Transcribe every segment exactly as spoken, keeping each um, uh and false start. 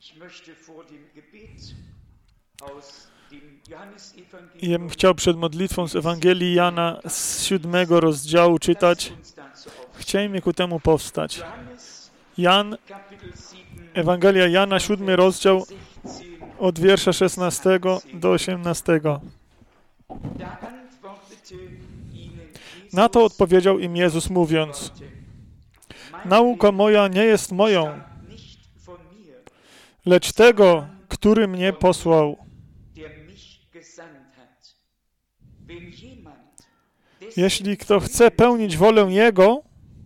Ja bym chciał przed modlitwą z Ewangelii Jana z siódmego rozdziału czytać. Chciejmy ku temu powstać. Jan, Ewangelia Jana, siódmy rozdział, od wiersza szesnastego do osiemnastego. Na to odpowiedział im Jezus, mówiąc: nauka moja nie jest moją, lecz tego, który mnie posłał. Jeśli kto chce pełnić wolę Jego,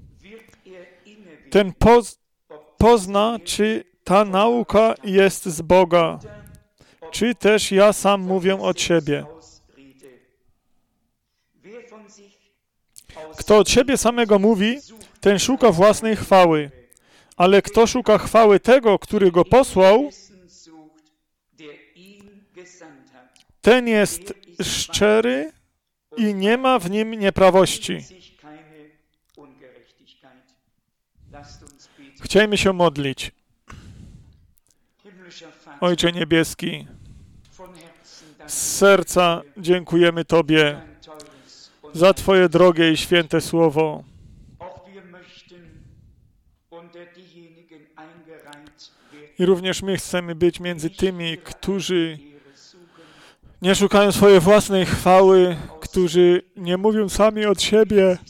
ten poz, pozna, czy ta nauka jest z Boga, czy też ja sam mówię od siebie. Kto od siebie samego mówi, ten szuka własnej chwały, ale kto szuka chwały tego, który go posłał, ten jest szczery i nie ma w nim nieprawości. Chciejmy się modlić. Ojcze Niebieski, z serca dziękujemy Tobie za Twoje drogie i święte słowo. I również my chcemy być między tymi, którzy nie szukają swojej własnej chwały, którzy nie mówią sami od siebie,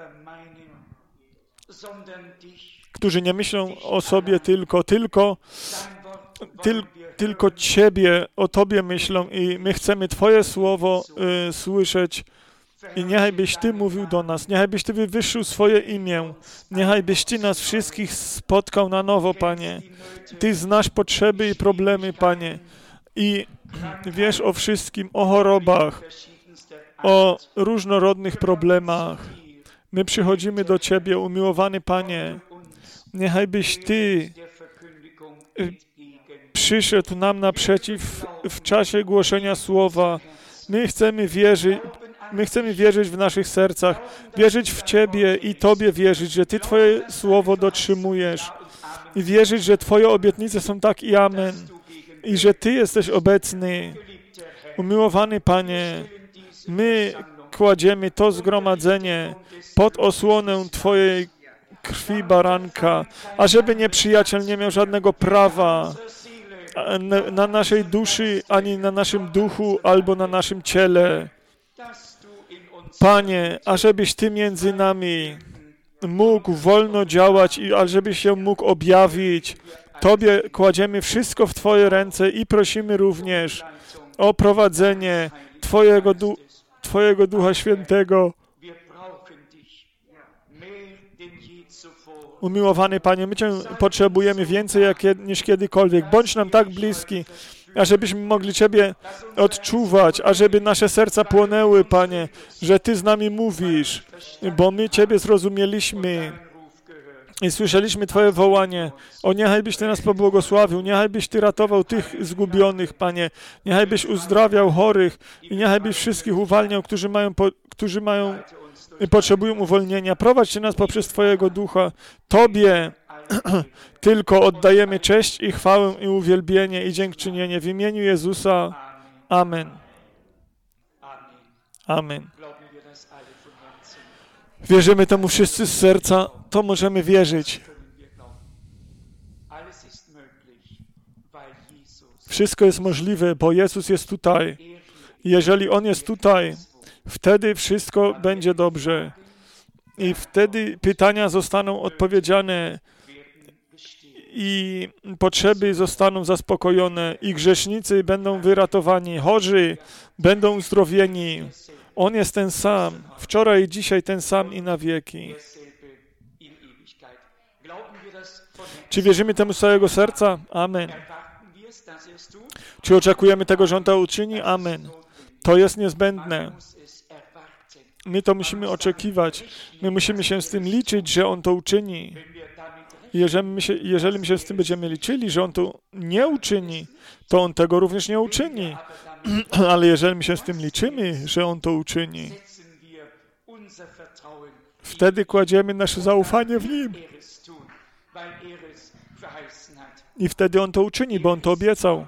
którzy nie myślą o sobie tylko, tylko, tyl, tylko Ciebie, o Tobie myślą i my chcemy Twoje słowo y, słyszeć i niechaj byś Ty mówił do nas, niechaj byś Ty wywyższył swoje imię, niechaj byś Ty nas wszystkich spotkał na nowo, Panie. Ty znasz potrzeby i problemy, Panie, i wiesz o wszystkim, o chorobach, o różnorodnych problemach. My przychodzimy do Ciebie, umiłowany Panie. Niechaj byś Ty przyszedł nam naprzeciw w czasie głoszenia słowa. My chcemy wierzyć, my chcemy wierzyć w naszych sercach, wierzyć w Ciebie i Tobie wierzyć, że Ty Twoje słowo dotrzymujesz i wierzyć, że Twoje obietnice są tak i amen i że Ty jesteś obecny. Umiłowany Panie, my kładziemy to zgromadzenie pod osłonę Twojej krwi baranka, ażeby nieprzyjaciel nie miał żadnego prawa na, na naszej duszy, ani na naszym duchu, albo na naszym ciele. Panie, ażebyś Ty między nami mógł wolno działać i ażebyś się mógł objawić. Tobie kładziemy wszystko w Twoje ręce i prosimy również o prowadzenie Twojego, du- Twojego Ducha Świętego. Umiłowany Panie, my Cię potrzebujemy więcej jak jed- niż kiedykolwiek. Bądź nam tak bliski, ażebyśmy mogli Ciebie odczuwać, ażeby nasze serca płonęły, Panie, że Ty z nami mówisz, bo my Ciebie zrozumieliśmy i słyszeliśmy Twoje wołanie. O, niechaj byś Ty nas pobłogosławił, niechaj byś Ty ratował tych zgubionych, Panie, niechaj byś uzdrawiał chorych i niechaj byś wszystkich uwalniał, którzy mają, po, którzy mają i potrzebują uwolnienia. Prowadź nas poprzez Twojego Ducha. Tobie tylko oddajemy cześć i chwałę i uwielbienie i dziękczynienie w imieniu Jezusa. Amen. Amen. Wierzymy temu wszyscy z serca, to możemy wierzyć. Wszystko jest możliwe, bo Jezus jest tutaj. Jeżeli On jest tutaj, wtedy wszystko będzie dobrze. I wtedy pytania zostaną odpowiedziane i potrzeby zostaną zaspokojone i grzesznicy będą wyratowani, chorzy będą uzdrowieni. On jest ten sam, wczoraj i dzisiaj ten sam i na wieki. Czy wierzymy temu z całego serca? Amen. Czy oczekujemy tego, że On to uczyni? Amen. To jest niezbędne. My to musimy oczekiwać. My musimy się z tym liczyć, że On to uczyni. Jeżeli my się, jeżeli my się z tym będziemy liczyli, że On to nie uczyni, to On tego również nie uczyni. Ale jeżeli my się z tym liczymy, że On to uczyni, wtedy kładziemy nasze zaufanie w Nim. I wtedy On to uczyni, bo On to obiecał.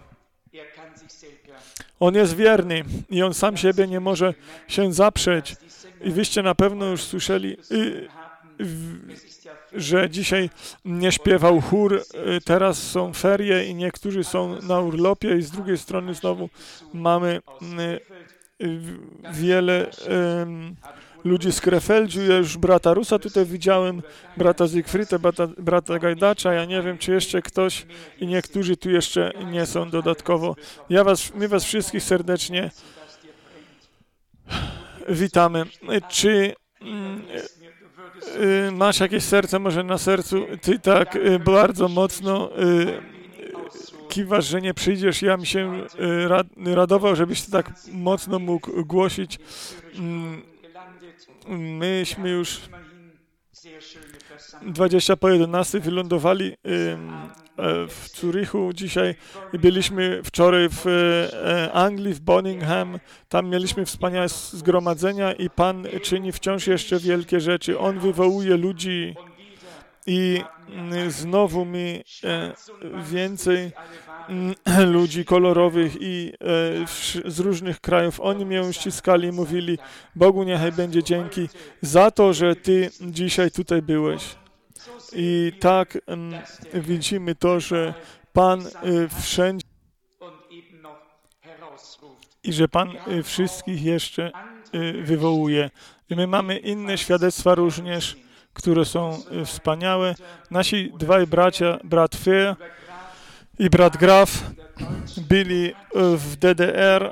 On jest wierny i On sam siebie nie może się zaprzeć. I wyście na pewno już słyszeli, y, w, że dzisiaj nie śpiewał chór, y, teraz są ferie i niektórzy są na urlopie i z drugiej strony znowu mamy y, y, wiele y, ludzi z Krefeldziu. Ja już brata Rusa tutaj widziałem, brata Zygfrida, brata, brata Gajdacza, ja nie wiem, czy jeszcze ktoś i niektórzy tu jeszcze nie są dodatkowo. Ja was, my was wszystkich serdecznie witamy. Czy mm, y, masz jakieś serce może na sercu? Ty tak y, bardzo mocno y, kiwasz, że nie przyjdziesz. Ja mi się y, rad, radował, żebyś ty tak mocno mógł głosić. Y, Myśmy już dwadzieścia po jedenastej wylądowali w Zurychu dzisiaj. Byliśmy wczoraj w Anglii, w Birmingham. Tam mieliśmy wspaniałe zgromadzenia i Pan czyni wciąż jeszcze wielkie rzeczy. On wywołuje ludzi i znowu mi więcej ludzi kolorowych i e, z różnych krajów. Oni mnie ściskali i mówili: Bogu niechaj będzie dzięki za to, że Ty dzisiaj tutaj byłeś. I tak m, widzimy to, że Pan e, wszędzie i że Pan e, wszystkich jeszcze e, wywołuje. I my mamy inne świadectwa również, które są e, wspaniałe. Nasi dwaj bracia, brat Fehr i brat Graf, byli w D D R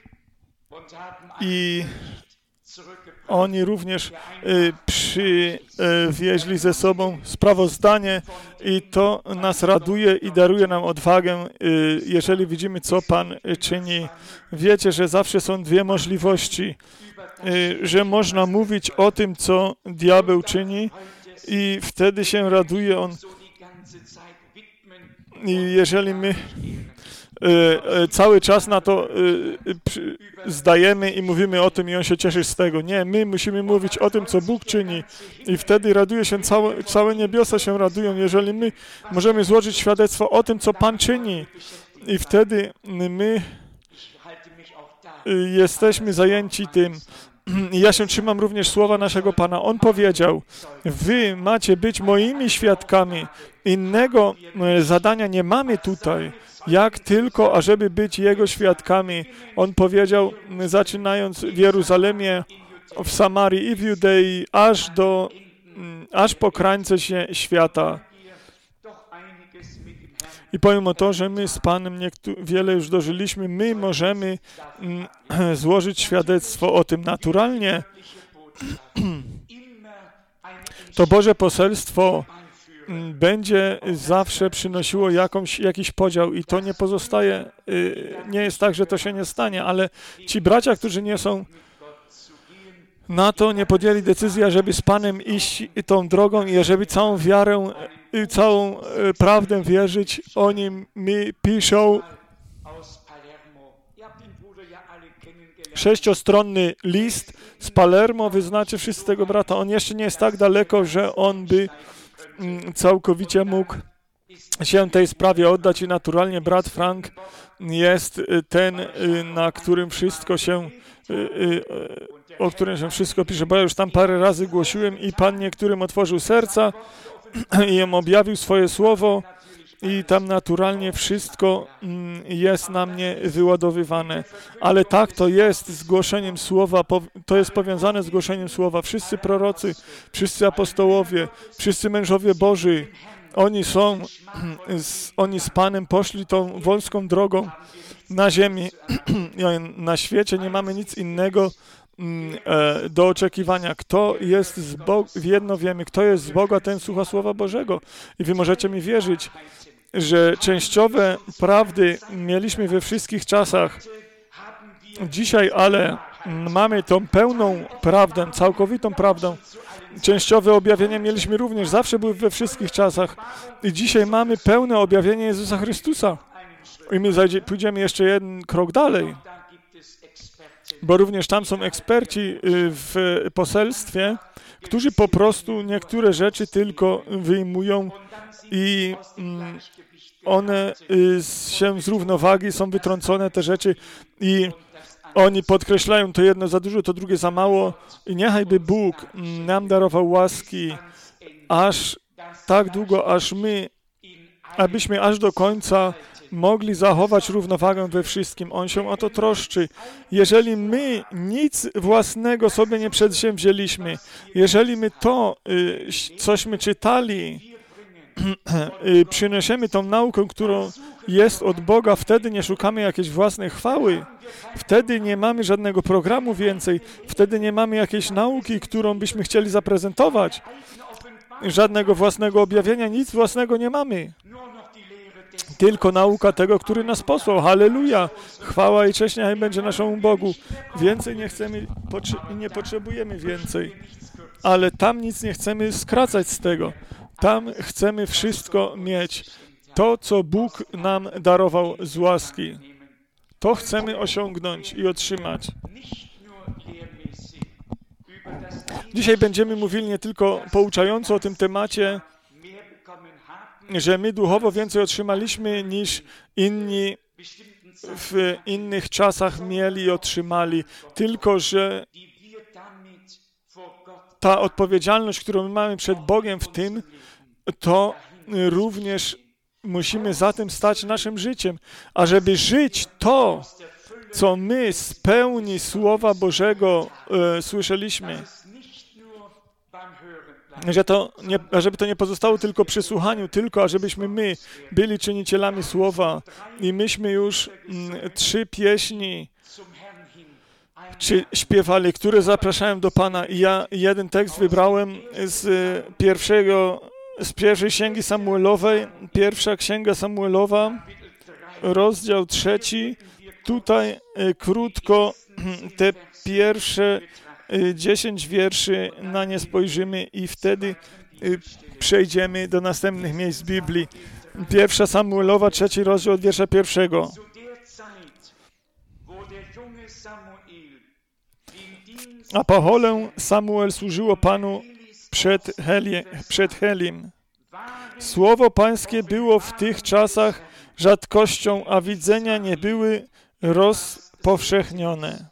i oni również przywieźli ze sobą sprawozdanie i to nas raduje i daruje nam odwagę, jeżeli widzimy, co Pan czyni. Wiecie, że zawsze są dwie możliwości, że można mówić o tym, co diabeł czyni i wtedy się raduje on. I jeżeli my y, cały czas na to y, przy, zdajemy i mówimy o tym i on się cieszy z tego. Nie, my musimy mówić o tym, co Bóg czyni i wtedy raduje się, całe, całe niebiosa się radują, jeżeli my możemy złożyć świadectwo o tym, co Pan czyni i wtedy my y, jesteśmy zajęci tym. I ja się trzymam również słowa naszego Pana. On powiedział: wy macie być moimi świadkami. Innego zadania nie mamy tutaj, jak tylko, ażeby być Jego świadkami. On powiedział, zaczynając w Jeruzalemie, w Samarii i w Judei, aż do, aż po krańce się świata. I pomimo to, że my z Panem wiele już dożyliśmy, my możemy mm, złożyć świadectwo o tym naturalnie. To Boże poselstwo mm, będzie zawsze przynosiło jakąś, jakiś podział i to nie pozostaje, y, nie jest tak, że to się nie stanie, ale ci bracia, którzy nie są na to, nie podjęli decyzji, ażeby z Panem iść tą drogą i ażeby całą wiarę i całą e, prawdę wierzyć. Oni mi piszą sześciostronny list z Palermo. Wy znacie wszyscy tego brata. On jeszcze nie jest tak daleko, że on by mm, całkowicie mógł się tej sprawie oddać i naturalnie brat Frank jest ten, na którym wszystko się o którym się wszystko pisze, bo ja już tam parę razy głosiłem i Pan niektórym otworzył serca i im objawił swoje słowo i tam naturalnie wszystko jest na mnie wyładowywane. Ale tak to jest z głoszeniem słowa, to jest powiązane z głoszeniem słowa. Wszyscy prorocy, wszyscy apostołowie, wszyscy mężowie Boży, oni są, oni z Panem poszli tą wąską drogą na ziemi. Na świecie nie mamy nic innego do oczekiwania. Kto jest z Boga, jedno wiemy, kto jest z Boga, ten słucha Słowa Bożego. I wy możecie mi wierzyć, że częściowe prawdy mieliśmy we wszystkich czasach. Dzisiaj ale mamy tą pełną prawdę, całkowitą prawdę. Częściowe objawienia mieliśmy również, zawsze były we wszystkich czasach. I dzisiaj mamy pełne objawienie Jezusa Chrystusa. I my zajdzie, pójdziemy jeszcze jeden krok dalej. Bo również tam są eksperci w poselstwie, którzy po prostu niektóre rzeczy tylko wyjmują i mm, one y, się z równowagi są wytrącone, te rzeczy, i oni podkreślają to jedno za dużo, to drugie za mało. I niechajby Bóg nam darował łaski aż tak długo, aż my, abyśmy aż do końca mogli zachować równowagę we wszystkim. On się o to troszczy. Jeżeli my nic własnego sobie nie przedsięwzięliśmy, jeżeli my to, y, cośmy czytali, y, przyniesiemy tą naukę, którą jest od Boga, wtedy nie szukamy jakiejś własnej chwały, wtedy nie mamy żadnego programu więcej, wtedy nie mamy jakiejś nauki, którą byśmy chcieli zaprezentować, żadnego własnego objawienia, nic własnego nie mamy. Tylko nauka tego, który nas posłał. Halleluja! Chwała i cześć niechaj będzie naszemu Bogu. Więcej nie chcemy i nie potrzebujemy więcej. Ale tam nic nie chcemy skracać z tego. Tam chcemy wszystko mieć. To, co Bóg nam darował z łaski. To chcemy osiągnąć i otrzymać. Dzisiaj będziemy mówili nie tylko pouczająco o tym temacie, że my duchowo więcej otrzymaliśmy niż inni w innych czasach mieli i otrzymali, tylko że ta odpowiedzialność, którą my mamy przed Bogiem w tym, to również musimy za tym stać naszym życiem, a żeby żyć to, co my z pełni Słowa Bożego e, słyszeliśmy, że to nie, żeby to nie pozostało tylko przy słuchaniu, tylko ażebyśmy my byli czynicielami Słowa i myśmy już mm, trzy pieśni czy śpiewali, które zapraszają do Pana. I ja jeden tekst wybrałem z pierwszego, z pierwszej księgi Samuelowej, pierwsza księga Samuelowa, rozdział trzeci. Tutaj y, krótko te pierwsze dziesięć wierszy, na nie spojrzymy i wtedy y, przejdziemy do następnych miejsc Biblii. Pierwsza Samuelowa, trzeci rozdział od wiersza pierwszego. A po cholę Samuel służyło Panu przed, Heli, przed Helim. Słowo Pańskie było w tych czasach rzadkością, a widzenia nie były rozpowszechnione.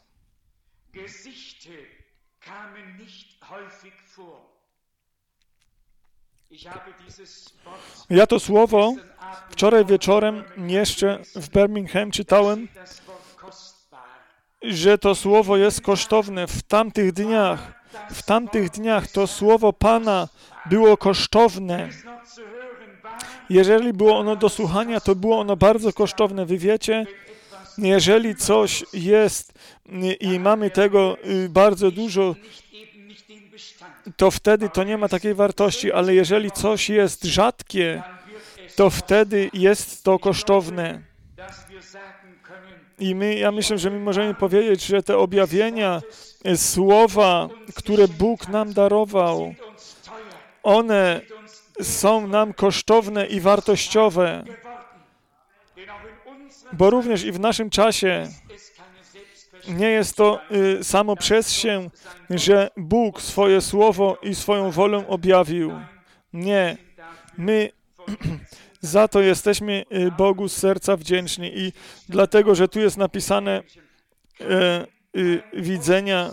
Ja to słowo wczoraj wieczorem jeszcze w Birmingham czytałem, że to słowo jest kosztowne w tamtych dniach. W tamtych dniach to słowo Pana było kosztowne. Jeżeli było ono do słuchania, to było ono bardzo kosztowne. Wy wiecie, jeżeli coś jest i mamy tego bardzo dużo, to wtedy to nie ma takiej wartości, ale jeżeli coś jest rzadkie, to wtedy jest to kosztowne. I my, ja myślę, że my możemy powiedzieć, że te objawienia, słowa, które Bóg nam darował, one są nam kosztowne i wartościowe, bo również i w naszym czasie nie jest to y, samo przez się, że Bóg swoje słowo i swoją wolę objawił. Nie. My za to jesteśmy Bogu z serca wdzięczni i dlatego, że tu jest napisane y, y, widzenia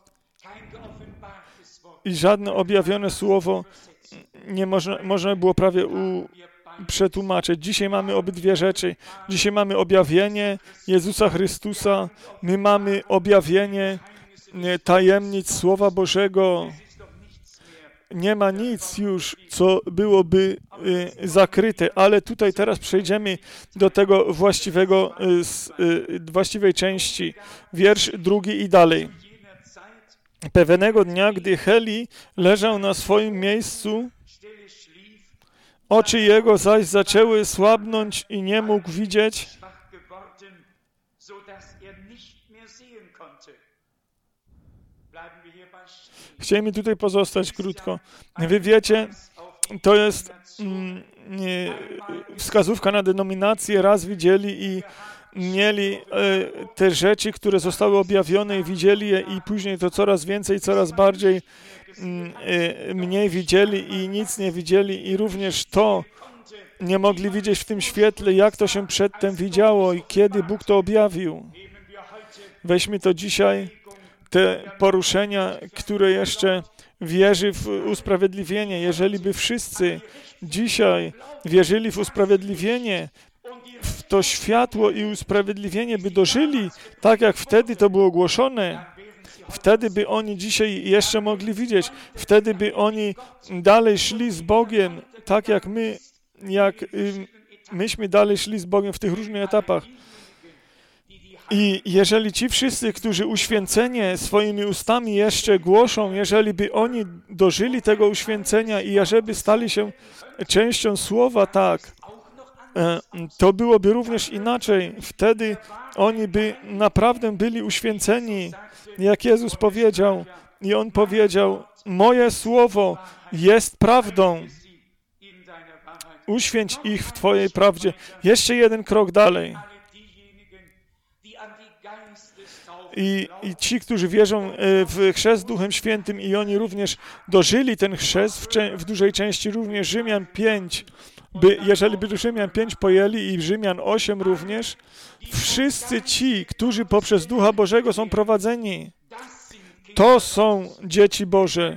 i żadne objawione słowo nie można, można było prawie u, przetłumaczyć. Dzisiaj mamy obydwie rzeczy. Dzisiaj mamy objawienie Jezusa Chrystusa, my mamy objawienie tajemnic Słowa Bożego. Nie ma nic już, co byłoby y, zakryte, ale tutaj teraz przejdziemy do tego właściwego, y, s, y, właściwej części. Wiersz drugi i dalej. Pewnego dnia, gdy Heli leżał na swoim miejscu, oczy jego zaś zaczęły słabnąć i nie mógł widzieć. Chcielibyśmy tutaj pozostać krótko. Wy wiecie, to jest mm, wskazówka na denominację, raz widzieli i mieli e, te rzeczy, które zostały objawione i widzieli je i później to coraz więcej, coraz bardziej mm, e, mniej widzieli i nic nie widzieli i również to nie mogli widzieć w tym świetle, jak to się przedtem widziało i kiedy Bóg to objawił. Weźmy to dzisiaj, te poruszenia, które jeszcze wierzy w usprawiedliwienie. Jeżeli by wszyscy dzisiaj wierzyli w usprawiedliwienie, w to światło i usprawiedliwienie by dożyli, tak jak wtedy to było głoszone, wtedy by oni dzisiaj jeszcze mogli widzieć, wtedy by oni dalej szli z Bogiem, tak jak my, jak y, myśmy dalej szli z Bogiem w tych różnych etapach. I jeżeli ci wszyscy, którzy uświęcenie swoimi ustami jeszcze głoszą, jeżeli by oni dożyli tego uświęcenia i jeżeli stali się częścią słowa, tak, to byłoby również inaczej. Wtedy oni by naprawdę byli uświęceni, jak Jezus powiedział. I On powiedział, moje słowo jest prawdą. Uświęć ich w Twojej prawdzie. Jeszcze jeden krok dalej. I, I ci, którzy wierzą w chrzest Duchem Świętym i oni również dożyli ten chrzest, w, cze- w dużej części również Rzymian pięć, by, jeżeli by Rzymian pięć pojęli i Rzymian osiem również, wszyscy ci, którzy poprzez Ducha Bożego są prowadzeni, to są dzieci Boże.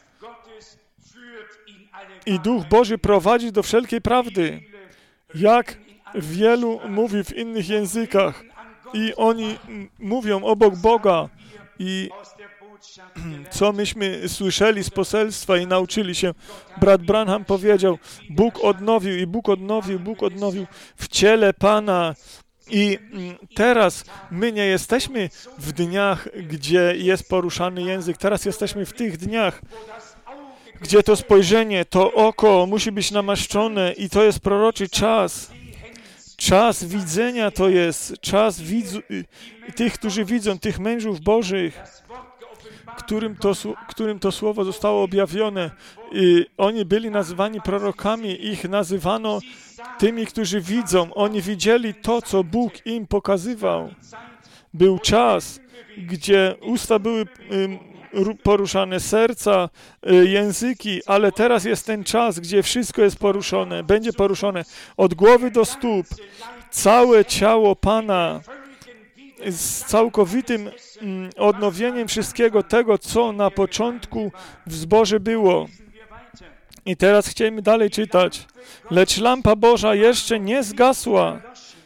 I Duch Boży prowadzi do wszelkiej prawdy. Jak wielu mówi w innych językach i oni mówią obok Boga i co myśmy słyszeli z poselstwa i nauczyli się. Brat Branham powiedział, Bóg odnowił i Bóg odnowił, Bóg odnowił w ciele Pana. I teraz my nie jesteśmy w dniach, gdzie jest poruszany język. Teraz jesteśmy w tych dniach, gdzie to spojrzenie, to oko musi być namaszczone i to jest proroczy czas. Czas widzenia to jest, czas widzu, tych, którzy widzą, tych mężów Bożych, którym to, którym to słowo zostało objawione. I oni byli nazywani prorokami, ich nazywano tymi, którzy widzą. Oni widzieli to, co Bóg im pokazywał. Był czas, gdzie usta były poruszane, serca, języki, ale teraz jest ten czas, gdzie wszystko jest poruszone, będzie poruszone od głowy do stóp. Całe ciało Pana z całkowitym odnowieniem wszystkiego tego, co na początku w zborze było. I teraz chcemy dalej czytać. Lecz lampa Boża jeszcze nie zgasła.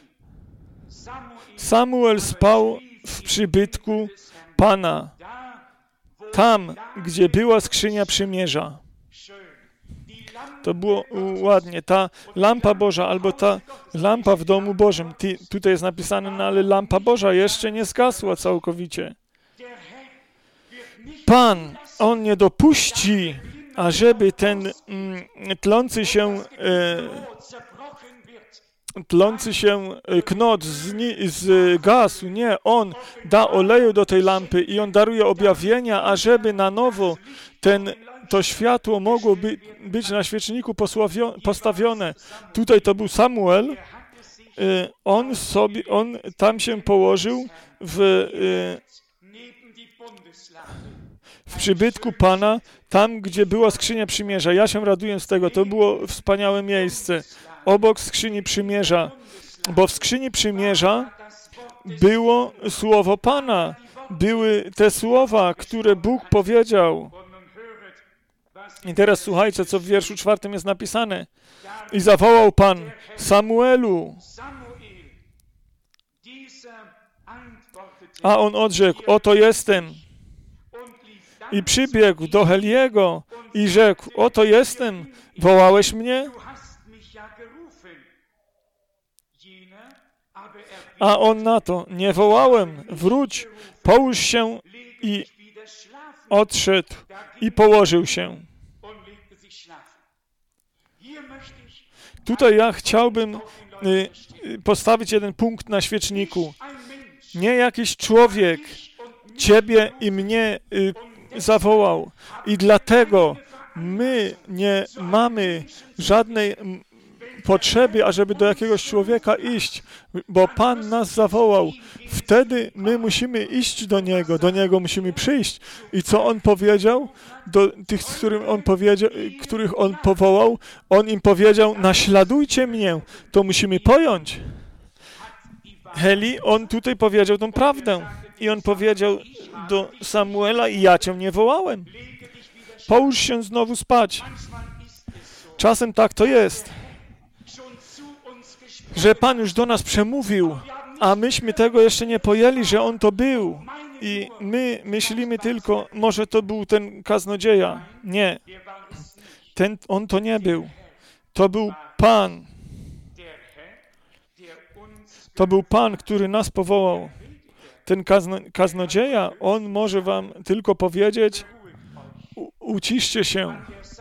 Samuel spał w przybytku Pana, tam, gdzie była skrzynia przymierza. To było ładnie. Ta lampa Boża, albo ta lampa w domu Bożym. Ty, tutaj jest napisane, no ale lampa Boża jeszcze nie zgasła całkowicie. Pan, On nie dopuści, ażeby ten mm, tlący się e, tlący się knot zgasł. Nie, On da oleju do tej lampy i On daruje objawienia, ażeby na nowo ten, to światło mogło by, być na świeczniku postawione. Tutaj to był Samuel. On sobie, on tam się położył w, w przybytku Pana, tam, gdzie była skrzynia przymierza. Ja się raduję z tego. To było wspaniałe miejsce. Obok skrzyni przymierza, bo w skrzyni przymierza było słowo Pana. Były te słowa, które Bóg powiedział. I teraz słuchajcie, co w wierszu czwartym jest napisane. I zawołał Pan, Samuelu. A on odrzekł, oto jestem. I przybiegł do Heliego i rzekł, oto jestem, wołałeś mnie? A on na to, nie wołałem, wróć, połóż się i odszedł i położył się. Tutaj ja chciałbym y, postawić jeden punkt na świeczniku. Nie jakiś człowiek Ciebie i mnie y, zawołał i dlatego My nie mamy żadnej potrzeby, ażeby do jakiegoś człowieka iść, bo Pan nas zawołał. Wtedy my musimy iść do Niego, do Niego musimy przyjść. I co On powiedział? Do tych, z którym on powiedział, których On powołał, On im powiedział, naśladujcie mnie. To musimy pojąć. Heli, on tutaj powiedział tą prawdę. I on powiedział do Samuela, ja cię nie wołałem. Połóż się znowu spać. Czasem tak to jest, że Pan już do nas przemówił, a myśmy tego jeszcze nie pojęli, że On to był. I my myślimy tylko, może to był ten kaznodzieja. Nie. Ten, on to nie był. To był Pan. To był Pan, który nas powołał. Ten kazno, kaznodzieja, on może wam tylko powiedzieć, u, uciszcie się.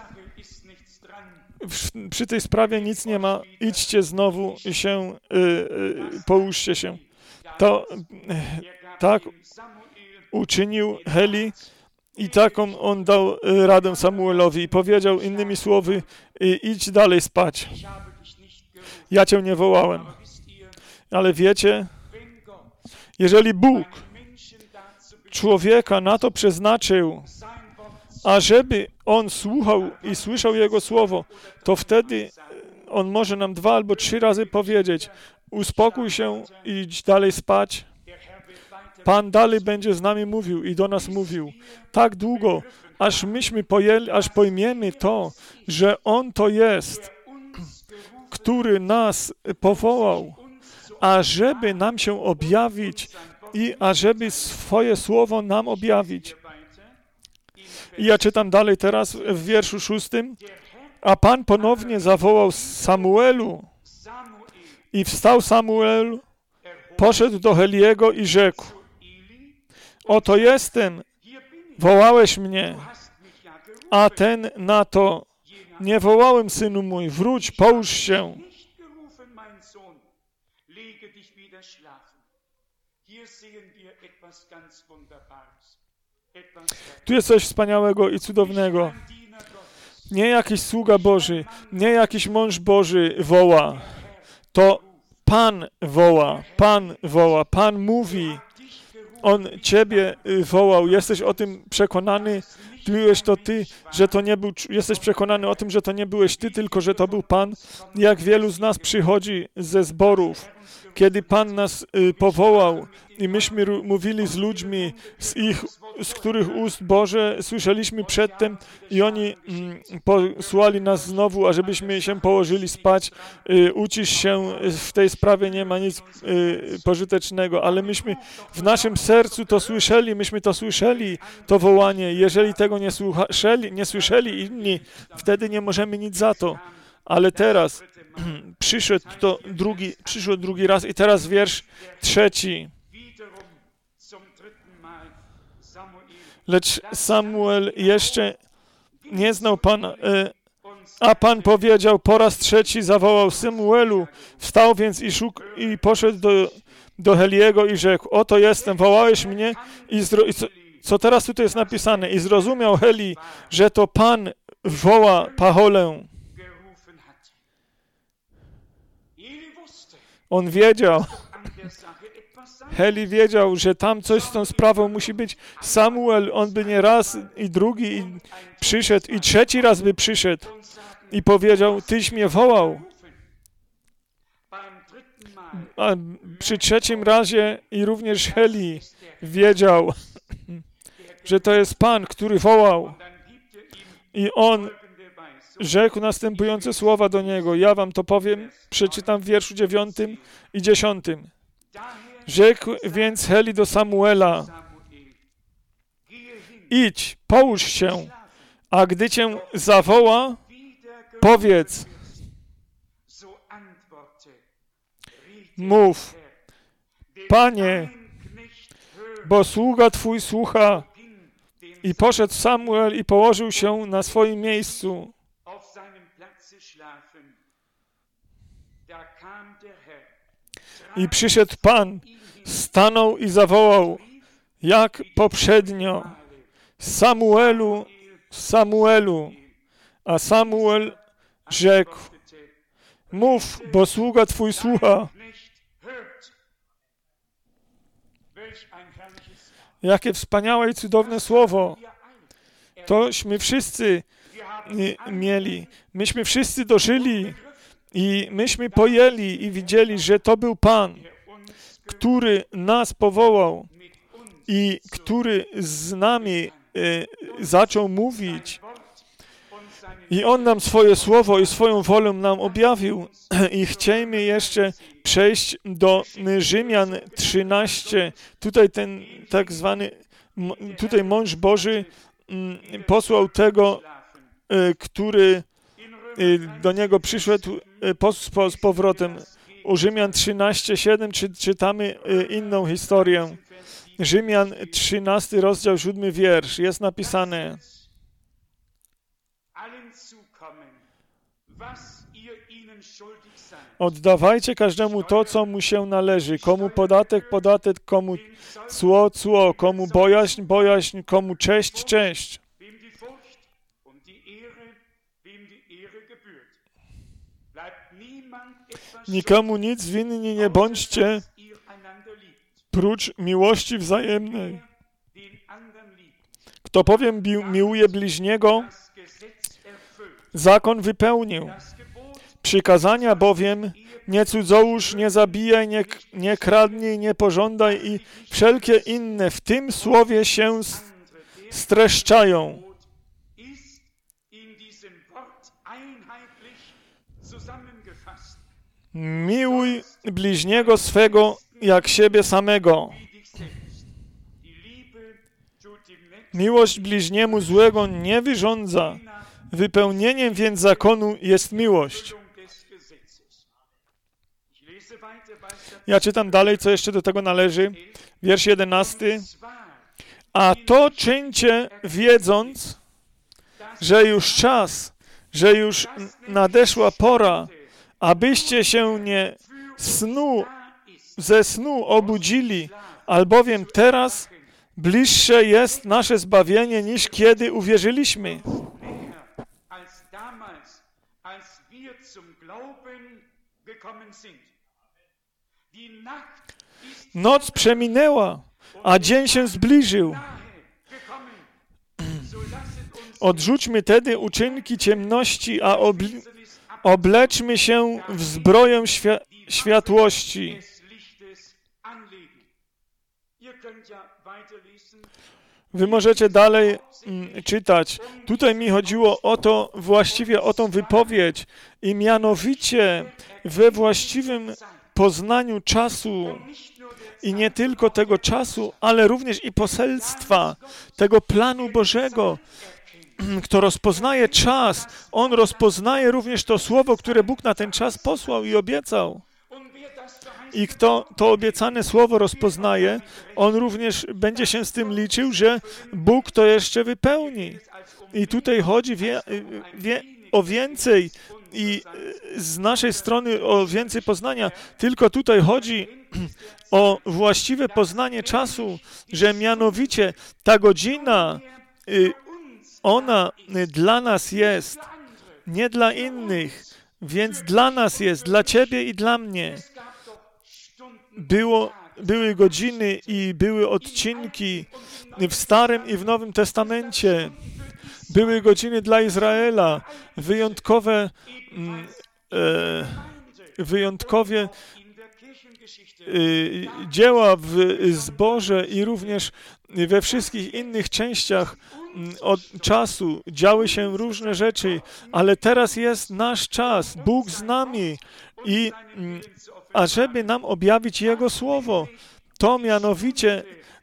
W, przy tej sprawie nic nie ma. Idźcie znowu się, y, y, połóżcie się. To y, tak uczynił Heli i taką on dał y, radę Samuelowi i powiedział innymi słowy, y, idź dalej spać. Ja cię nie wołałem. Ale wiecie, jeżeli Bóg człowieka na to przeznaczył, ażeby on słuchał i słyszał Jego słowo, to wtedy on może nam dwa albo trzy razy powiedzieć, uspokój się i idź dalej spać. Pan dalej będzie z nami mówił i do nas mówił. Tak długo, aż myśmy pojęli, aż pojmiemy to, że On to jest, który nas powołał, ażeby nam się objawić i ażeby swoje słowo nam objawić. I ja czytam dalej teraz w wierszu szóstym. A Pan ponownie zawołał Samuelu i wstał Samuel, poszedł do Heliego i rzekł, oto jestem, wołałeś mnie. A ten na to, nie wołałem, synu mój, wróć, połóż się. Tu jest coś wspaniałego i cudownego. Nie jakiś sługa Boży, nie jakiś mąż Boży woła. To Pan woła, Pan woła, Pan mówi. On ciebie wołał. Jesteś o tym przekonany, byłeś to ty, że to nie był, jesteś przekonany o tym, że to nie byłeś ty, tylko że to był Pan. Jak wielu z nas przychodzi ze zborów, kiedy Pan nas y, powołał i myśmy ru- mówili z ludźmi, z ich, z których ust Boże słyszeliśmy przedtem i oni mm, posłali nas znowu, ażebyśmy się położyli spać, y, ucisz się, w tej sprawie nie ma nic y, pożytecznego, ale myśmy w naszym sercu to słyszeli, myśmy to słyszeli, to wołanie. Jeżeli tego nie słyszeli, nie słyszeli inni, wtedy nie możemy nic za to. Ale teraz przyszedł to drugi, przyszło drugi raz i teraz wiersz trzeci. Lecz Samuel jeszcze nie znał Pana, a Pan powiedział, po raz trzeci zawołał Samuelu, wstał więc i, szuk, i poszedł do, do Heliego i rzekł, oto jestem, wołałeś mnie i, zro, i co, co teraz tutaj jest napisane, i zrozumiał Heli, że to Pan woła Pacholę. On wiedział, Heli wiedział, że tam coś z tą sprawą musi być. Samuel, on by nie raz i drugi i przyszedł i trzeci raz by przyszedł i powiedział, tyś mnie wołał. A przy trzecim razie i również Heli wiedział, że to jest Pan, który wołał. I on rzekł następujące słowa do niego. Ja wam to powiem, przeczytam w wierszu dziewiątym i dziesiątym. Rzekł więc Heli do Samuela, idź, połóż się, a gdy cię zawoła, powiedz, mów, Panie, bo sługa Twój słucha. I poszedł Samuel i położył się na swoim miejscu. I przyszedł Pan, stanął i zawołał, jak poprzednio, Samuelu, Samuelu. A Samuel rzekł, mów, bo sługa Twój słucha. Jakie wspaniałe i cudowne słowo. Tośmy wszyscy mieli. Myśmy wszyscy dożyli i myśmy pojęli i widzieli, że to był Pan, który nas powołał i który z nami y, zaczął mówić. I On nam swoje słowo i swoją wolę nam objawił. I chciejmy jeszcze przejść do Rzymian trzynaście. Tutaj ten tak zwany, tutaj mąż Boży posłał tego, który do niego przyszedł z powrotem. U Rzymian trzynaście siedem czy, czytamy inną historię. Rzymian trzynasty rozdział, siódmy wiersz. Jest napisane: oddawajcie każdemu to, co mu się należy. Komu podatek, podatek, komu cło, cło, komu bojaźń, bojaźń, komu cześć, cześć. Nikomu nic winni nie bądźcie, prócz miłości wzajemnej. Kto bowiem miłuje bliźniego, zakon wypełnił. Przykazania bowiem: nie cudzołóż, nie zabijaj, nie, nie kradnij, nie pożądaj i wszelkie inne w tym słowie się streszczają. Miłuj bliźniego swego jak siebie samego. Miłość bliźniemu złego nie wyrządza. Wypełnieniem więc zakonu jest miłość. Ja czytam dalej, co jeszcze do tego należy. Wiersz jedenasty. A to czyńcie, wiedząc, że już czas, że już nadeszła pora, abyście się nie snu, ze snu obudzili, albowiem teraz bliższe jest nasze zbawienie, niż kiedy uwierzyliśmy. Noc przeminęła, a dzień się zbliżył. Odrzućmy tedy uczynki ciemności, a obli- obleczmy się w zbroję świ- światłości. Wy możecie dalej mm, czytać. Tutaj mi chodziło o to, właściwie o tą wypowiedź i mianowicie we właściwym poznaniu czasu i nie tylko tego czasu, ale również i poselstwa, tego planu Bożego. Kto rozpoznaje czas, on rozpoznaje również to słowo, które Bóg na ten czas posłał i obiecał. I kto to obiecane słowo rozpoznaje, on również będzie się z tym liczył, że Bóg to jeszcze wypełni. I tutaj chodzi wie, wie, o więcej i z naszej strony o więcej poznania. Tylko tutaj chodzi o właściwe poznanie czasu, że mianowicie ta godzina, ona dla nas jest, nie dla innych, więc dla nas jest, dla Ciebie i dla mnie. Było, były godziny i były odcinki w Starym i w Nowym Testamencie. Były godziny dla Izraela, wyjątkowe, e, wyjątkowe e, dzieła w zborze i również we wszystkich innych częściach od czasu działy się różne rzeczy, ale teraz jest nasz czas, Bóg z nami i ażeby nam objawić Jego Słowo, to mianowicie,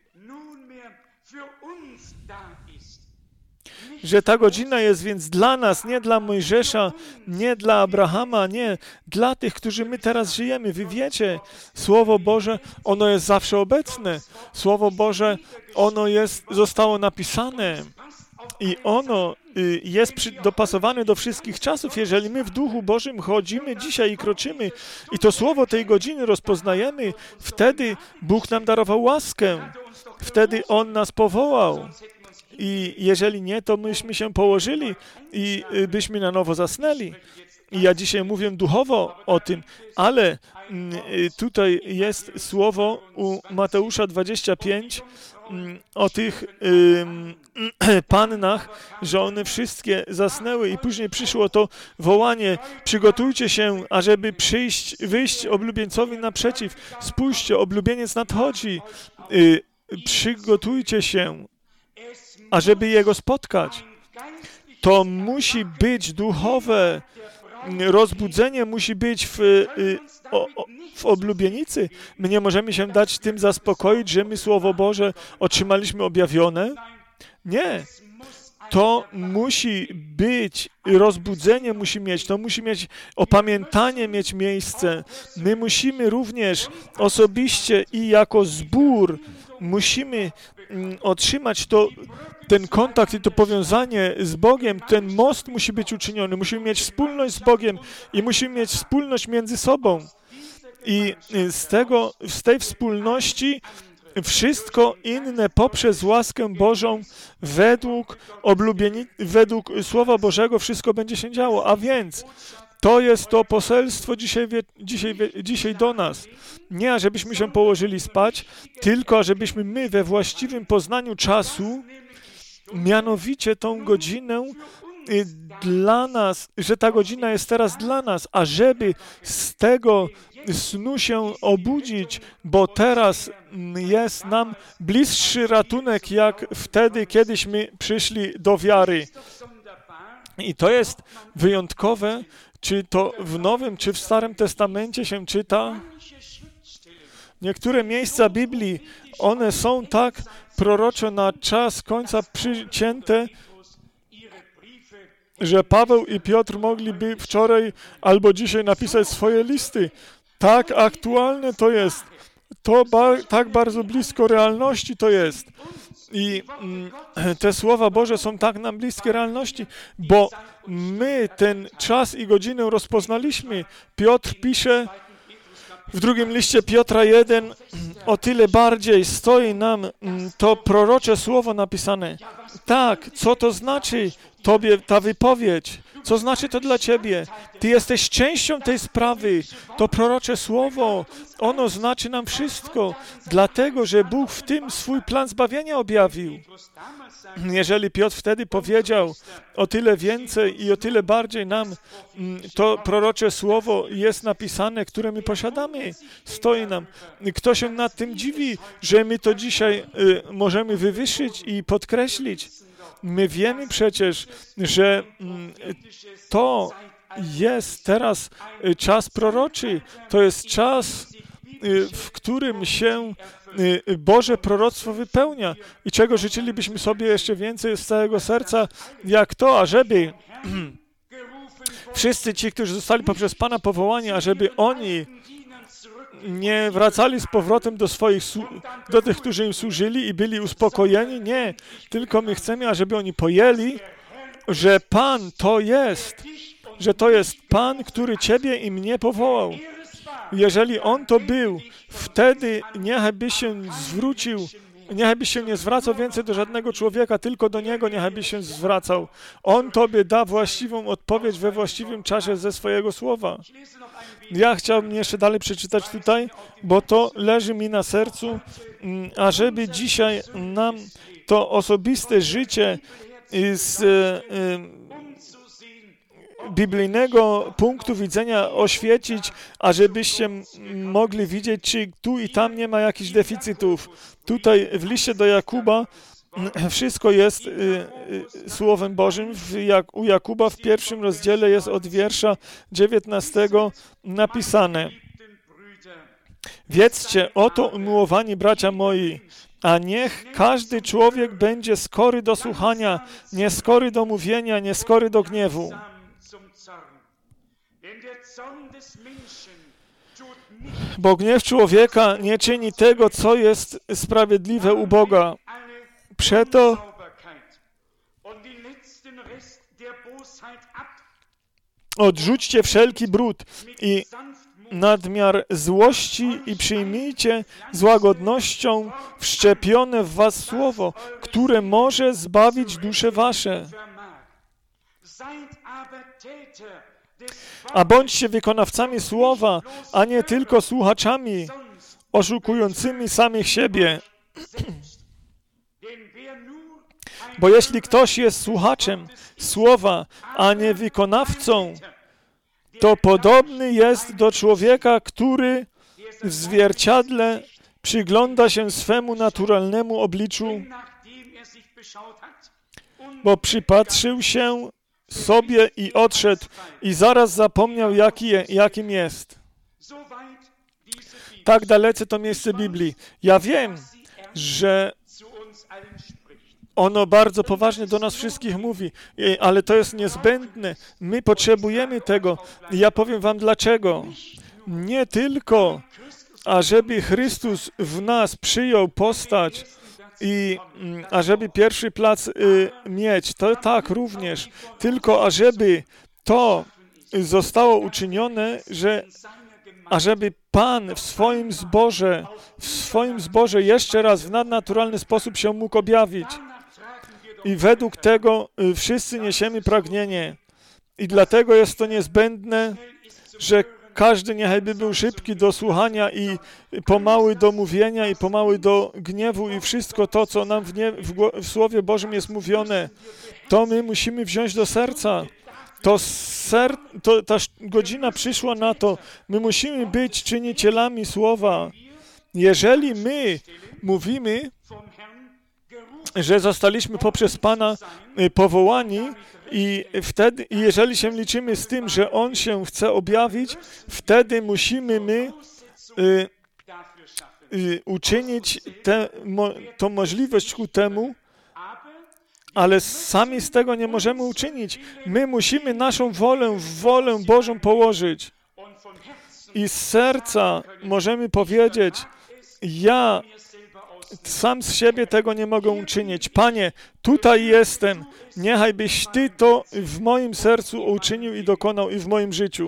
że ta godzina jest więc dla nas, nie dla Mojżesza, nie dla Abrahama, nie, dla tych, którzy my teraz żyjemy. Wy wiecie, Słowo Boże, ono jest zawsze obecne. Słowo Boże, ono jest, zostało napisane i ono jest przy, dopasowane do wszystkich czasów. Jeżeli my w Duchu Bożym chodzimy dzisiaj i kroczymy i to Słowo tej godziny rozpoznajemy, wtedy Bóg nam darował łaskę. Wtedy On nas powołał. I jeżeli nie, to myśmy się położyli i byśmy na nowo zasnęli. I ja dzisiaj mówię duchowo o tym, ale tutaj jest słowo u Mateusza dwadzieścia pięć o tych um, pannach, że one wszystkie zasnęły i później przyszło to wołanie: przygotujcie się, ażeby przyjść, wyjść oblubieńcowi naprzeciw. Spójrzcie, oblubieniec nadchodzi. Y, przygotujcie się, ażeby jego spotkać. To musi być duchowe. Rozbudzenie musi być w, w oblubienicy. My nie możemy się dać tym zaspokoić, że my Słowo Boże otrzymaliśmy objawione. Nie. To musi być, rozbudzenie musi mieć, to musi mieć, opamiętanie mieć miejsce. My musimy również osobiście i jako zbór musimy otrzymać to, ten kontakt i to powiązanie z Bogiem, ten most musi być uczyniony. Musimy mieć wspólność z Bogiem i musimy mieć wspólność między sobą. I z tego, z tej wspólności wszystko inne poprzez łaskę Bożą, według oblubieni, według Słowa Bożego wszystko będzie się działo. A więc to jest to poselstwo dzisiaj, dzisiaj, dzisiaj do nas. Nie, ażebyśmy się położyli spać, tylko ażebyśmy my we właściwym poznaniu czasu, mianowicie tą godzinę dla nas, że ta godzina jest teraz dla nas, ażeby z tego snu się obudzić, bo teraz jest nam bliższy ratunek, jak wtedy, kiedyśmy przyszli do wiary. I to jest wyjątkowe, czy to w Nowym, czy w Starym Testamencie się czyta. Niektóre miejsca Biblii, one są tak prorocze na czas końca przycięte, że Paweł i Piotr mogliby wczoraj albo dzisiaj napisać swoje listy. Tak aktualne to jest. To ba- tak bardzo blisko realności to jest. I mm, te słowa Boże są tak nam bliskie realności, bo my ten czas i godzinę rozpoznaliśmy. Piotr pisze w drugim liście Piotra jeden, o tyle bardziej stoi nam to prorocze słowo napisane. Tak, co to znaczy Tobie ta wypowiedź? Co znaczy to dla Ciebie? Ty jesteś częścią tej sprawy. To prorocze słowo, ono znaczy nam wszystko, dlatego, że Bóg w tym swój plan zbawienia objawił. Jeżeli Piotr wtedy powiedział o tyle więcej i o tyle bardziej nam, to prorocze słowo jest napisane, które my posiadamy, stoi nam. Kto się nad tym dziwi, że my to dzisiaj y, możemy wywyższyć i podkreślić? My wiemy przecież, że y, to jest teraz y, czas proroczy, to jest czas, y, w którym się Boże proroctwo wypełnia. I czego życzylibyśmy sobie jeszcze więcej z całego serca, jak to, ażeby wszyscy ci, którzy zostali poprzez Pana powołani, ażeby oni nie wracali z powrotem do swoich, do tych, którzy im służyli i byli uspokojeni. Nie, tylko my chcemy, ażeby oni pojęli, że Pan to jest, że to jest Pan, który Ciebie i mnie powołał. Jeżeli On to był, wtedy niechby się zwrócił, niechby się nie zwracał więcej do żadnego człowieka, tylko do Niego niechby się zwracał. On Tobie da właściwą odpowiedź we właściwym czasie ze swojego słowa. Ja chciałbym jeszcze dalej przeczytać tutaj, bo to leży mi na sercu, ażeby dzisiaj nam to osobiste życie z biblijnego punktu widzenia oświecić, ażebyście mogli widzieć, czy tu i tam nie ma jakichś deficytów. Tutaj w liście do Jakuba wszystko jest y, y, Słowem Bożym. W Jak, u Jakuba w pierwszym rozdziale jest od wiersza dziewiętnastego napisane: Wiedzcie, oto umiłowani bracia moi, a niech każdy człowiek będzie skory do słuchania, nieskory do mówienia, nieskory do gniewu. Bo gniew człowieka nie czyni tego, co jest sprawiedliwe u Boga. Przeto odrzućcie wszelki brud i nadmiar złości i przyjmijcie z łagodnością wszczepione w was słowo, które może zbawić dusze wasze. A bądźcie wykonawcami słowa, a nie tylko słuchaczami, oszukującymi samych siebie. Bo jeśli ktoś jest słuchaczem słowa, a nie wykonawcą, to podobny jest do człowieka, który w zwierciadle przygląda się swemu naturalnemu obliczu, bo przypatrzył się sobie i odszedł i zaraz zapomniał, jaki je, jakim jest. Tak dalece to miejsce Biblii. Ja wiem, że ono bardzo poważnie do nas wszystkich mówi, ale to jest niezbędne. My potrzebujemy tego. I ja powiem wam dlaczego. Nie tylko, ażeby Chrystus w nas przyjął postać i ażeby pierwszy plac y, mieć, to tak również, tylko ażeby to zostało uczynione, że ażeby Pan w swoim zborze, w swoim zborze jeszcze raz w nadnaturalny sposób się mógł objawić. I według tego y, wszyscy niesiemy pragnienie. I dlatego jest to niezbędne, że każdy niechaj by był szybki do słuchania i pomały do mówienia i pomały do gniewu i wszystko to, co nam w, nie, w, w Słowie Bożym jest mówione, to my musimy wziąć do serca. To, ser, to ta godzina przyszła na to. My musimy być czynicielami Słowa. Jeżeli my mówimy, że zostaliśmy poprzez Pana powołani i wtedy, jeżeli się liczymy z tym, że On się chce objawić, wtedy musimy my y, y, uczynić tę mo, to możliwość ku temu, ale sami z tego nie możemy uczynić. My musimy naszą wolę w wolę Bożą położyć. I z serca możemy powiedzieć, ja sam z siebie tego nie mogę uczynić. Panie, tutaj jestem. Niechaj byś Ty to w moim sercu uczynił i dokonał i w moim życiu.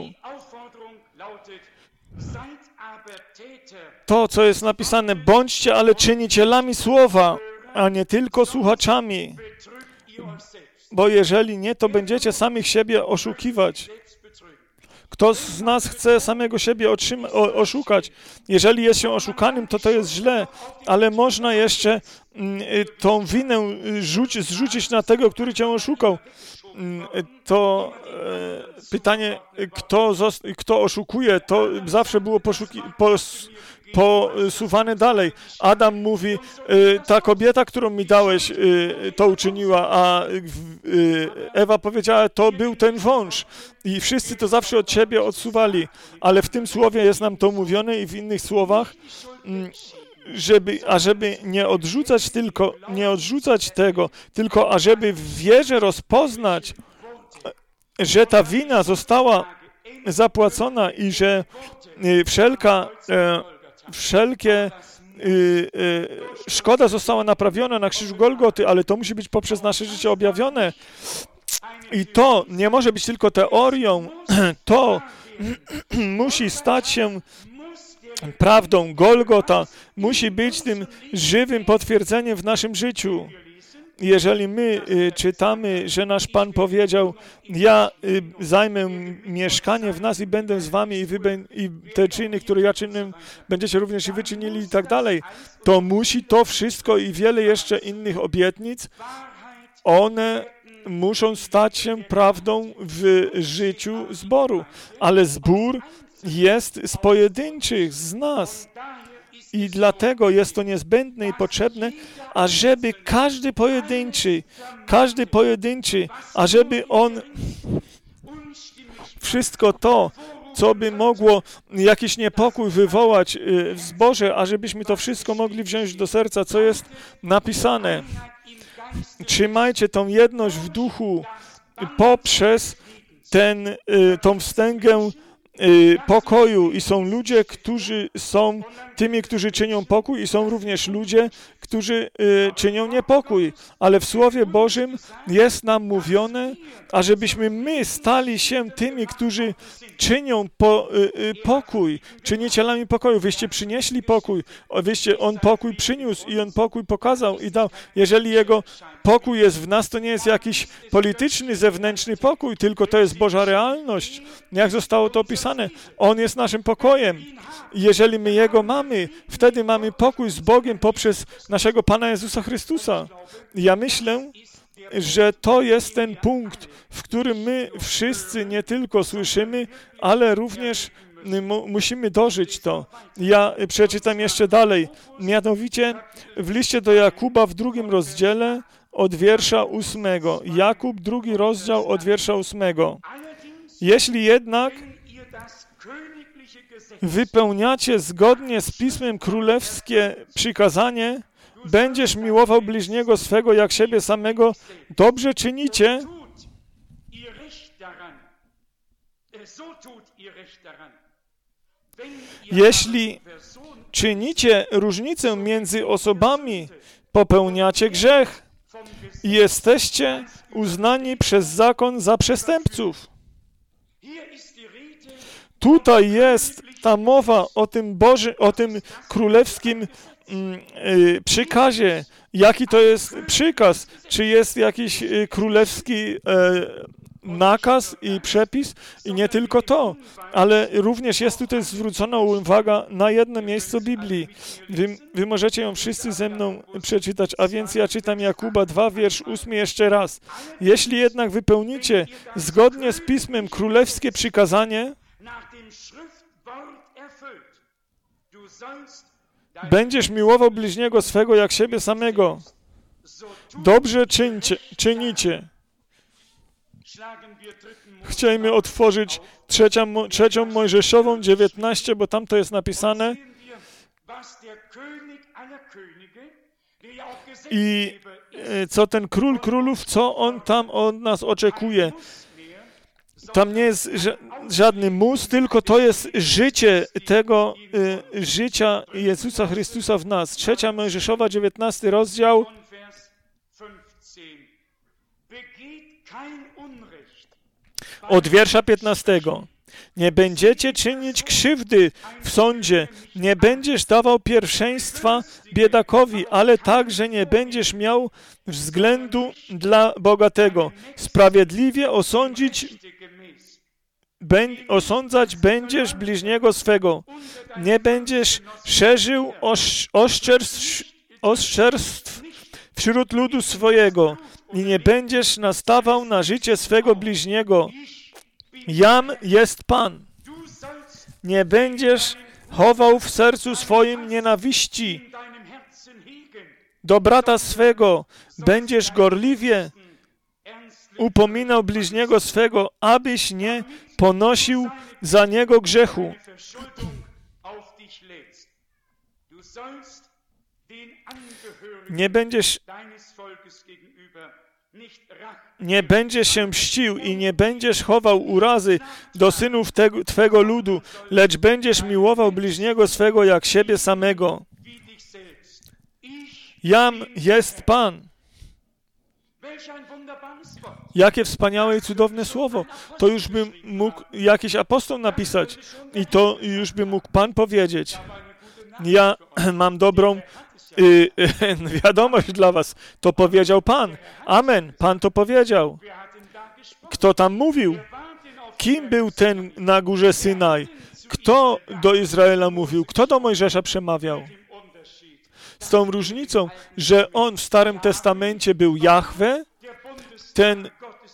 To, co jest napisane, bądźcie ale czynicielami słowa, a nie tylko słuchaczami. Bo jeżeli nie, to będziecie samych siebie oszukiwać. Kto z nas chce samego siebie otrzyma, o, oszukać? Jeżeli jest się oszukanym, to to jest źle, ale można jeszcze mm, tą winę rzuć, zrzucić na tego, który cię oszukał. Mm, to e, pytanie, kto, zost- kto oszukuje, to zawsze było poszuki- pos- posuwane dalej. Adam mówi, y, ta kobieta, którą mi dałeś, y, to uczyniła, a y, Ewa powiedziała, to był ten wąż. I wszyscy to zawsze od siebie odsuwali. Ale w tym słowie jest nam to mówione i w innych słowach, y, żeby, ażeby nie odrzucać tylko, nie odrzucać tego, tylko ażeby w wierze rozpoznać, że ta wina została zapłacona i że y, wszelka y, Wszelkie y, y, szkoda została naprawiona na krzyżu Golgoty, ale to musi być poprzez nasze życie objawione. I to nie może być tylko teorią, to musi stać się prawdą. Golgota musi być tym żywym potwierdzeniem w naszym życiu. Jeżeli my y, czytamy, że nasz Pan powiedział, ja y, zajmę mieszkanie w nas i będę z wami i, wy, i te czyny, które ja czynię, będziecie również i wy czynili i tak dalej, to musi to wszystko i wiele jeszcze innych obietnic, one muszą stać się prawdą w życiu zboru. Ale zbór jest z pojedynczych, z nas. I dlatego jest to niezbędne i potrzebne, ażeby każdy pojedynczy, każdy pojedynczy, ażeby on wszystko to, co by mogło jakiś niepokój wywołać w zborze, ażebyśmy to wszystko mogli wziąć do serca, co jest napisane. Trzymajcie tą jedność w duchu poprzez ten, tą wstęgę y, pokoju i są ludzie, którzy są tymi, którzy czynią pokój i są również ludzie, którzy y, czynią niepokój. Ale w Słowie Bożym jest nam mówione, ażebyśmy my stali się tymi, którzy czynią po, y, y, pokój, czynicielami pokoju. Wyście przynieśli pokój, o, wyście, On pokój przyniósł i On pokój pokazał i dał. Jeżeli Jego pokój jest w nas, to nie jest jakiś polityczny, zewnętrzny pokój, tylko to jest Boża realność. Jak zostało to opisane? On jest naszym pokojem. I jeżeli my Jego mamy, wtedy mamy pokój z Bogiem poprzez naszego Pana Jezusa Chrystusa. I ja myślę, że to jest ten punkt, w którym my wszyscy nie tylko słyszymy, ale również mu, musimy dożyć to. Ja przeczytam jeszcze dalej. Mianowicie w liście do Jakuba w drugim rozdziale od wiersza ósmego. Jakub, drugi rozdział od wiersza ósmego. Jeśli jednak wypełniacie zgodnie z Pismem królewskie przykazanie, będziesz miłował bliźniego swego jak siebie samego, dobrze czynicie. Jeśli czynicie różnicę między osobami, popełniacie grzech i jesteście uznani przez zakon za przestępców. Tutaj jest ta mowa o tym Boży, o tym królewskim mm, y, przykazie. Jaki to jest przykaz? Czy jest jakiś y, królewski y, nakaz i przepis? I nie tylko to, ale również jest tutaj zwrócona uwaga na jedno miejsce Biblii. Wy, wy możecie ją wszyscy ze mną przeczytać, a więc ja czytam Jakuba dwa, wiersz ósmy jeszcze raz. Jeśli jednak wypełnicie zgodnie z Pismem królewskie przykazanie, będziesz miłował bliźniego swego jak siebie samego. Dobrze czyńcie, czynicie. Chcielibyśmy otworzyć trzecią, trzecią Mojżeszową dziewiętnaście, bo tam to jest napisane. I co ten król królów, co on tam od nas oczekuje. Tam nie jest żadny mus, tylko to jest życie tego y, życia Jezusa Chrystusa w nas. Trzecia Mojżeszowa, dziewiętnasty rozdział. Od wiersza piętnastego. Nie będziecie czynić krzywdy w sądzie, nie będziesz dawał pierwszeństwa biedakowi, ale także nie będziesz miał względu dla bogatego. Sprawiedliwie osądzić, bę, osądzać będziesz bliźniego swego. Nie będziesz szerzył osz, oszczerstw, oszczerstw wśród ludu swojego i nie będziesz nastawał na życie swego bliźniego. Jam jest Pan. Nie będziesz chował w sercu swoim nienawiści do brata swego. Będziesz gorliwie upominał bliźniego swego, abyś nie ponosił za niego grzechu. Nie będziesz Nie będziesz się mścił i nie będziesz chował urazy do synów tego, Twego ludu, lecz będziesz miłował bliźniego swego jak siebie samego. Jam jest Pan. Jakie wspaniałe i cudowne słowo. To już by mógł jakiś apostoł napisać i to już by mógł Pan powiedzieć. Ja mam dobrą y, y, wiadomość dla was. To powiedział Pan. Amen. Pan to powiedział. Kto tam mówił? Kim był ten na górze Synaj? Kto do Izraela mówił? Kto do Mojżesza przemawiał? Z tą różnicą, że on w Starym Testamencie był Jahwe, ten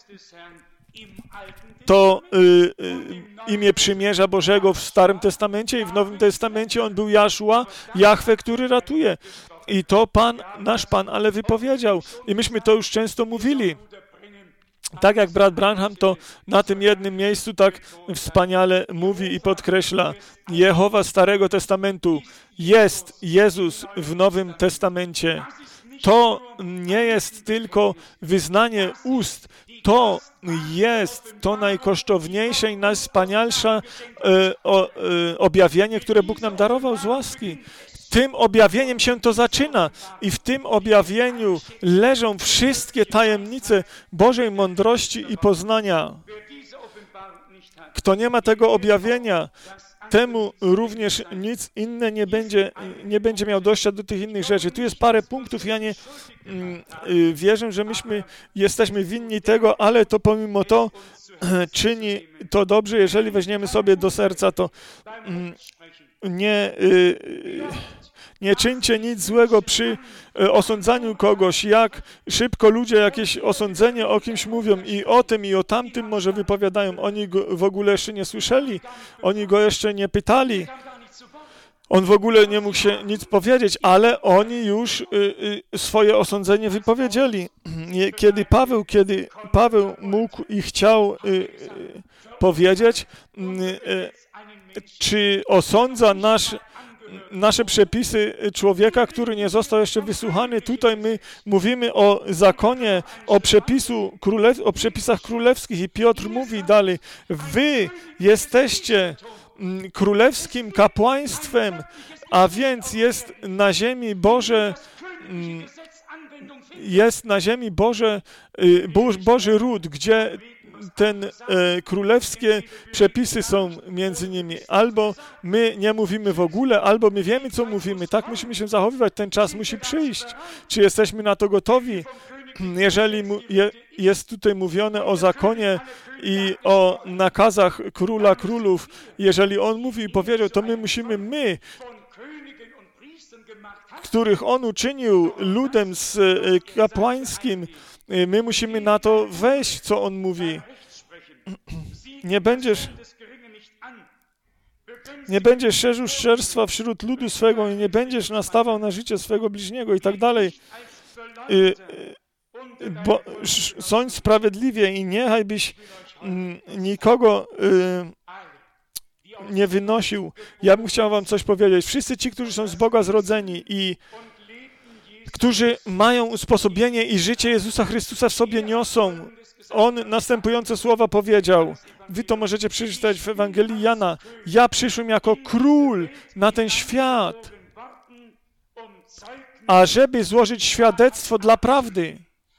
to y, y, imię przymierza Bożego w Starym Testamencie i w Nowym Testamencie on był Jaszua, Jahwe, który ratuje. I to Pan, nasz Pan, ale wypowiedział. I myśmy to już często mówili. Tak jak brat Branham to na tym jednym miejscu tak wspaniale mówi i podkreśla. Jehowa Starego Testamentu jest Jezus w Nowym Testamencie. To nie jest tylko wyznanie ust, To jest to najkosztowniejsze i najwspanialsze e, o, e, objawienie, które Bóg nam darował z łaski. Tym objawieniem się to zaczyna i w tym objawieniu leżą wszystkie tajemnice Bożej mądrości i poznania. Kto nie ma tego objawienia, temu również nic inne nie będzie, nie będzie miał dojścia do tych innych rzeczy. Tu jest parę punktów, ja nie mm, y, wierzę, że myśmy jesteśmy winni tego, ale to pomimo to czyni to dobrze, jeżeli weźmiemy sobie do serca to mm, nie... Y, Nie czyńcie nic złego przy osądzaniu kogoś, jak szybko ludzie jakieś osądzenie o kimś mówią i o tym, i o tamtym może wypowiadają. Oni go w ogóle jeszcze nie słyszeli, oni go jeszcze nie pytali. On w ogóle nie mógł się nic powiedzieć, ale oni już y, y, swoje osądzenie wypowiedzieli. Kiedy Paweł, kiedy Paweł mógł i chciał y, y, powiedzieć, y, y, czy osądza nasz nasze przepisy człowieka, który nie został jeszcze wysłuchany. Tutaj my mówimy o zakonie, o, przepisu królew, o przepisach królewskich i Piotr mówi dalej, wy jesteście królewskim kapłaństwem, a więc jest na ziemi Boże, jest na ziemi Boże, Boży ród, gdzie ten e, królewskie przepisy są między nimi. Albo my nie mówimy w ogóle, albo my wiemy, co mówimy. Tak musimy się zachowywać. Ten czas musi przyjść. Czy jesteśmy na to gotowi? Jeżeli mu, je, jest tutaj mówione o zakonie i o nakazach króla królów, jeżeli on mówi i powiedział, to my musimy, my, których on uczynił ludem z e, kapłańskim, my musimy na to wejść, co on mówi. Nie będziesz, nie będziesz szerzył szczerstwa wśród ludu swego i nie będziesz nastawał na życie swego bliźniego i tak dalej. Bo sądź sprawiedliwie i niechaj byś nikogo nie wynosił. Ja bym chciał wam coś powiedzieć. Wszyscy ci, którzy są z Boga zrodzeni i którzy mają usposobienie i życie Jezusa Chrystusa w sobie niosą. On następujące słowa powiedział, wy to możecie przeczytać w Ewangelii Jana, ja przyszłem jako król na ten świat, ażeby złożyć świadectwo dla prawdy.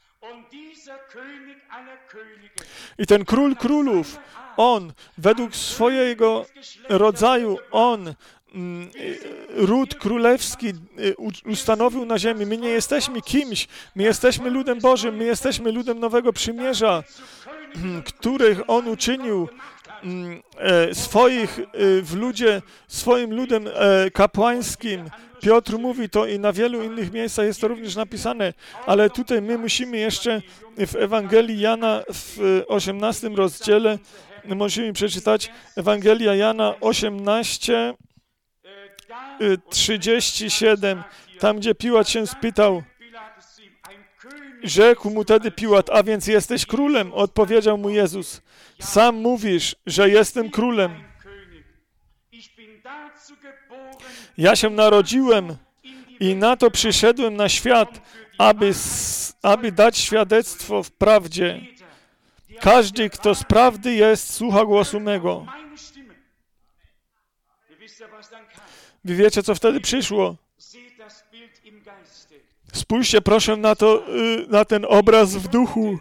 I ten król królów, on według swojego rodzaju, on ród królewski ustanowił na ziemi. My nie jesteśmy kimś, my jesteśmy ludem Bożym, my jesteśmy ludem Nowego Przymierza, których On uczynił swoich w ludzie, swoim ludem kapłańskim. Piotr mówi to i na wielu innych miejscach jest to również napisane, ale tutaj my musimy jeszcze w Ewangelii Jana w osiemnastym rozdziale, musimy przeczytać Ewangelia Jana osiemnaście, trzydzieści siedem, tam gdzie Piłat się spytał, rzekł mu tedy Piłat, a więc jesteś królem? Odpowiedział mu Jezus, sam mówisz, że jestem królem. Ja się narodziłem i na to przyszedłem na świat, aby, aby dać świadectwo w prawdzie. Każdy, kto z prawdy jest, słucha głosu mego. Wy wiecie, co wtedy przyszło? Spójrzcie proszę na to, na ten obraz w duchu.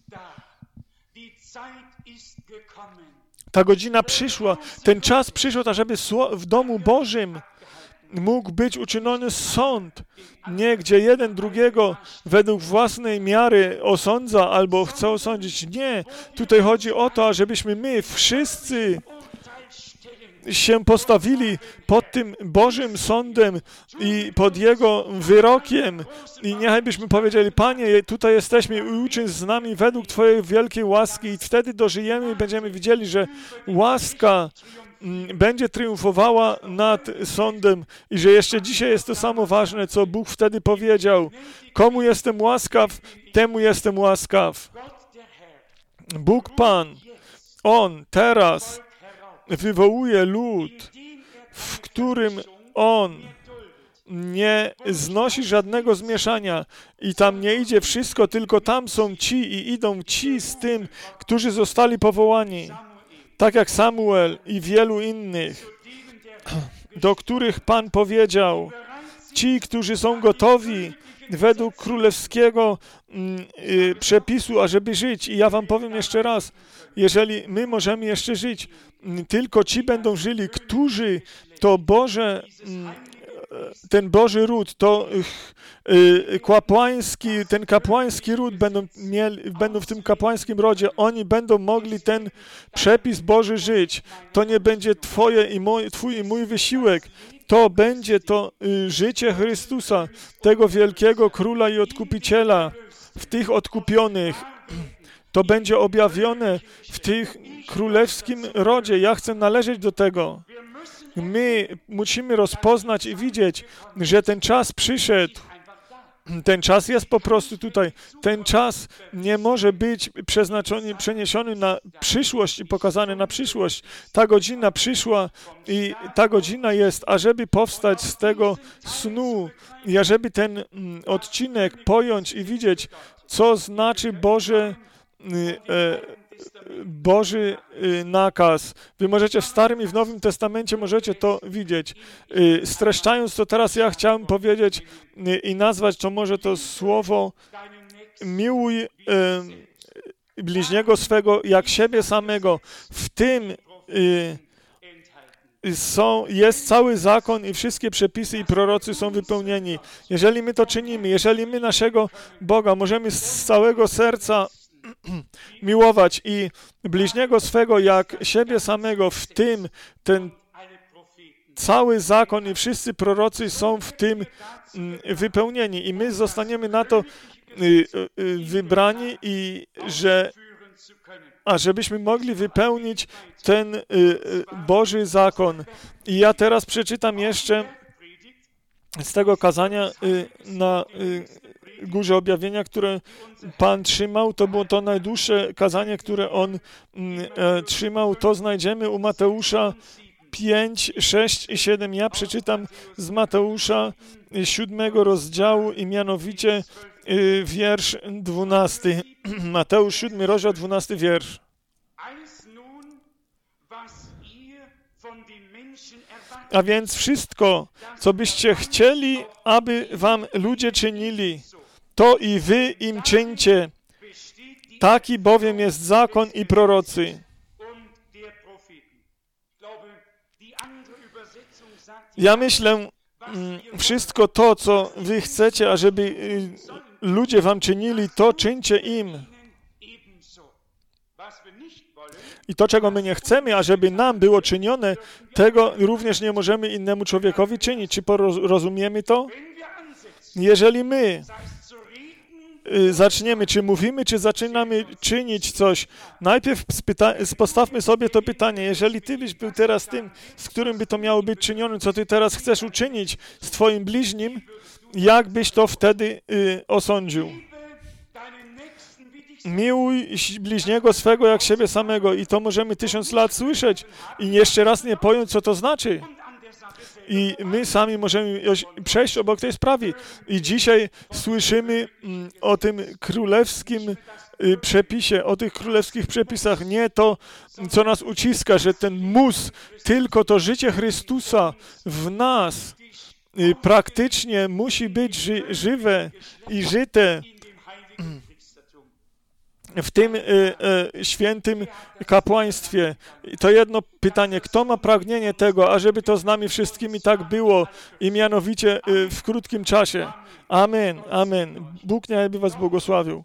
Ta godzina przyszła, ten czas przyszł, ażeby w domu Bożym mógł być uczyniony sąd, nie gdzie jeden drugiego według własnej miary osądza albo chce osądzić. Nie, tutaj chodzi o to, ażebyśmy my wszyscy się postawili pod tym Bożym sądem i pod Jego wyrokiem i niechaj byśmy powiedzieli, Panie, tutaj jesteśmy i uczyń z nami według Twojej wielkiej łaski i wtedy dożyjemy i będziemy widzieli, że łaska będzie triumfowała nad sądem i że jeszcze dzisiaj jest to samo ważne, co Bóg wtedy powiedział. Komu jestem łaskaw, temu jestem łaskaw. Bóg Pan, On teraz wywołuje lud, w którym On nie znosi żadnego zmieszania i tam nie idzie wszystko, tylko tam są ci i idą ci z tym, którzy zostali powołani. Tak jak Samuel i wielu innych, do których Pan powiedział, ci, którzy są gotowi według królewskiego mm, y, przepisu, ażeby żyć. I ja wam powiem jeszcze raz, jeżeli my możemy jeszcze żyć, m, tylko ci będą żyli, którzy to Boże, m, ten Boży ród, to y, kapłański, ten kapłański ród będą, mieli, będą w tym kapłańskim rodzie, oni będą mogli ten przepis Boży żyć. To nie będzie twoje i mój, twój i mój wysiłek. To będzie to y, życie Chrystusa, tego wielkiego Króla i Odkupiciela, w tych odkupionych. To będzie objawione w tych królewskim rodzie. Ja chcę należeć do tego. My musimy rozpoznać i widzieć, że ten czas przyszedł. Ten czas jest po prostu tutaj. Ten czas nie może być przeznaczony, przeniesiony na przyszłość i pokazany na przyszłość. Ta godzina przyszła i ta godzina jest, ażeby powstać z tego snu i ażeby ten mm, odcinek pojąć i widzieć, co znaczy Boże e, Boży nakaz. Wy możecie w Starym i w Nowym Testamencie możecie to widzieć. Streszczając to teraz, ja chciałem powiedzieć i nazwać to może to słowo miłuj bliźniego swego jak siebie samego. W tym są, jest cały zakon i wszystkie przepisy i prorocy są wypełnieni. Jeżeli my to czynimy, jeżeli my naszego Boga możemy z całego serca miłować i bliźniego swego jak siebie samego, w tym ten cały zakon i wszyscy prorocy są w tym wypełnieni i my zostaniemy na to wybrani i że a żebyśmy mogli wypełnić ten Boży zakon. I ja teraz przeczytam jeszcze z tego kazania na Górze Objawienia, które Pan trzymał. To było to najdłuższe kazanie, które On e, trzymał. To znajdziemy u Mateusza pięć, sześć i siedem. Ja przeczytam z Mateusza siódmego rozdziału i mianowicie y, wiersz dwunasty. Mateusz siódmy rozdział, dwunasty wiersz. A więc wszystko, co byście chcieli, aby wam ludzie czynili, to i wy im czyńcie. Taki bowiem jest zakon i prorocy. Ja myślę, wszystko to, co wy chcecie, ażeby ludzie wam czynili, to czyńcie im. I to, czego my nie chcemy, ażeby nam było czynione, tego również nie możemy innemu człowiekowi czynić. Czy rozumiemy to? Jeżeli my zaczniemy, czy mówimy, czy zaczynamy czynić coś, najpierw spyta- postawmy sobie to pytanie, jeżeli ty byś był teraz tym, z którym by to miało być czynione, co ty teraz chcesz uczynić z twoim bliźnim, jak byś to wtedy y, osądził? Miłuj bliźniego swego jak siebie samego i to możemy tysiąc lat słyszeć i jeszcze raz nie pojąć, co to znaczy. I my sami możemy przejść obok tej sprawy. I dzisiaj słyszymy o tym królewskim przepisie, o tych królewskich przepisach. Nie to, co nas uciska, że ten mus, tylko to życie Chrystusa w nas praktycznie musi być ży- żywe i żyte w tym y, y, świętym kapłaństwie. To jedno pytanie, kto ma pragnienie tego, ażeby to z nami wszystkimi tak było i mianowicie y, w krótkim czasie. Amen, amen. Bóg niechby was błogosławił.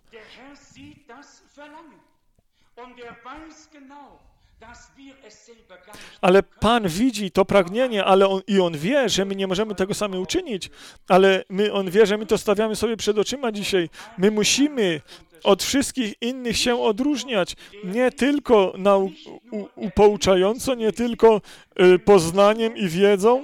Ale Pan widzi to pragnienie, ale on, i On wie, że my nie możemy tego sami uczynić, ale my, On wie, że my to stawiamy sobie przed oczyma dzisiaj. My musimy od wszystkich innych się odróżniać. Nie tylko nau, u, upouczająco, nie tylko y, poznaniem i wiedzą,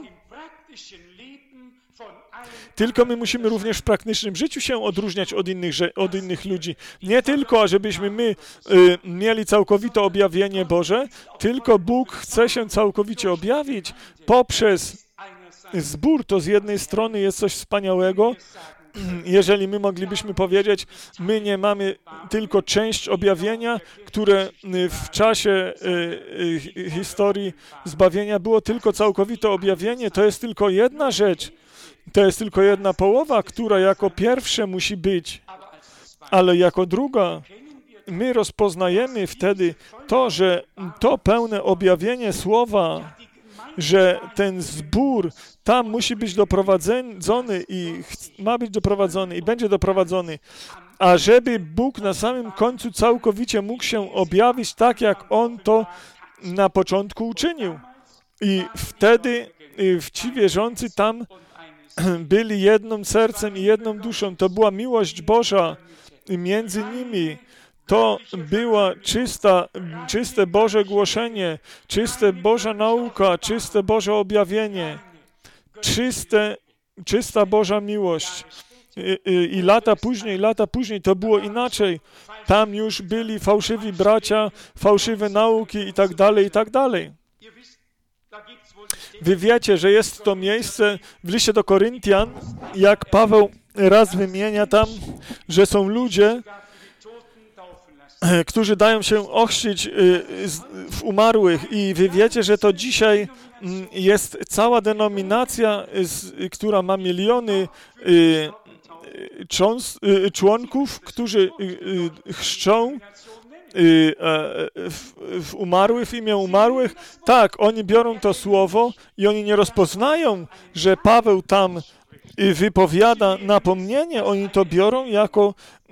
tylko my musimy również w praktycznym życiu się odróżniać od innych, od innych ludzi. Nie tylko, ażebyśmy my y, mieli całkowite objawienie Boże, tylko Bóg chce się całkowicie objawić poprzez Zbór to z jednej strony jest coś wspaniałego, jeżeli my moglibyśmy powiedzieć, my nie mamy tylko część objawienia, które w czasie historii zbawienia było tylko całkowite objawienie, to jest tylko jedna rzecz, to jest tylko jedna połowa, która jako pierwsze musi być, ale jako druga my rozpoznajemy wtedy to, że to pełne objawienie słowa, że ten zbór tam musi być doprowadzony i ma być doprowadzony i będzie doprowadzony, a żeby Bóg na samym końcu całkowicie mógł się objawić tak, jak On to na początku uczynił. I wtedy ci wierzący tam byli jednym sercem i jedną duszą. To była miłość Boża między nimi. To była czysta, czyste Boże głoszenie, czyste Boża nauka, czyste Boże objawienie, czyste, czysta Boża miłość. I, i, I lata później, lata później to było inaczej. Tam już byli fałszywi bracia, fałszywe nauki i tak dalej, i tak dalej. Wy wiecie, że jest to miejsce w liście do Koryntian, jak Paweł raz wymienia tam, że są ludzie, którzy dają się ochrzcić w umarłych i wy wiecie, że to dzisiaj jest cała denominacja, która ma miliony członków, którzy chrzczą w umarłych, w imię umarłych. Tak, oni biorą to słowo i oni nie rozpoznają, że Paweł tam wypowiada napomnienie, oni to biorą jako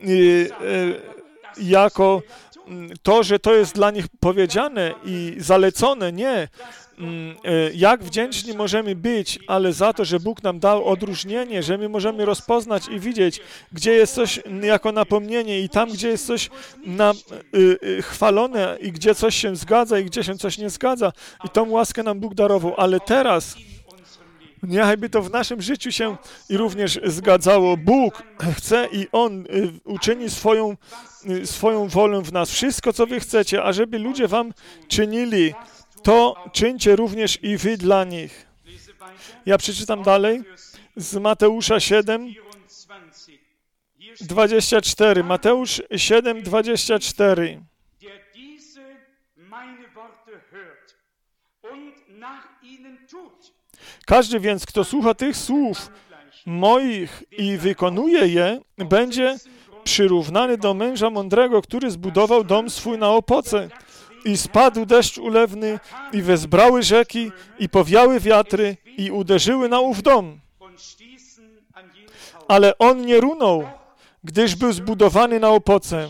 jako to, że to jest dla nich powiedziane i zalecone. Nie. Jak wdzięczni możemy być, ale za to, że Bóg nam dał odróżnienie, że my możemy rozpoznać i widzieć, gdzie jest coś jako napomnienie i tam, gdzie jest coś na, y, y, chwalone i gdzie coś się zgadza i gdzie się coś nie zgadza. I tą łaskę nam Bóg darował. Ale teraz niechajby to w naszym życiu się i również zgadzało. Bóg chce i On uczyni swoją, swoją wolę w nas. Wszystko, co wy chcecie, ażeby ludzie wam czynili, to czyńcie również i wy dla nich. Ja przeczytam dalej z Mateusza siedem, dwadzieścia cztery. Mateusz siedem, dwadzieścia cztery. Każdy więc, kto słucha tych słów moich i wykonuje je, będzie przyrównany do męża mądrego, który zbudował dom swój na opoce. I spadł deszcz ulewny, i wezbrały rzeki, i powiały wiatry, i uderzyły na ów dom. Ale on nie runął, gdyż był zbudowany na opoce.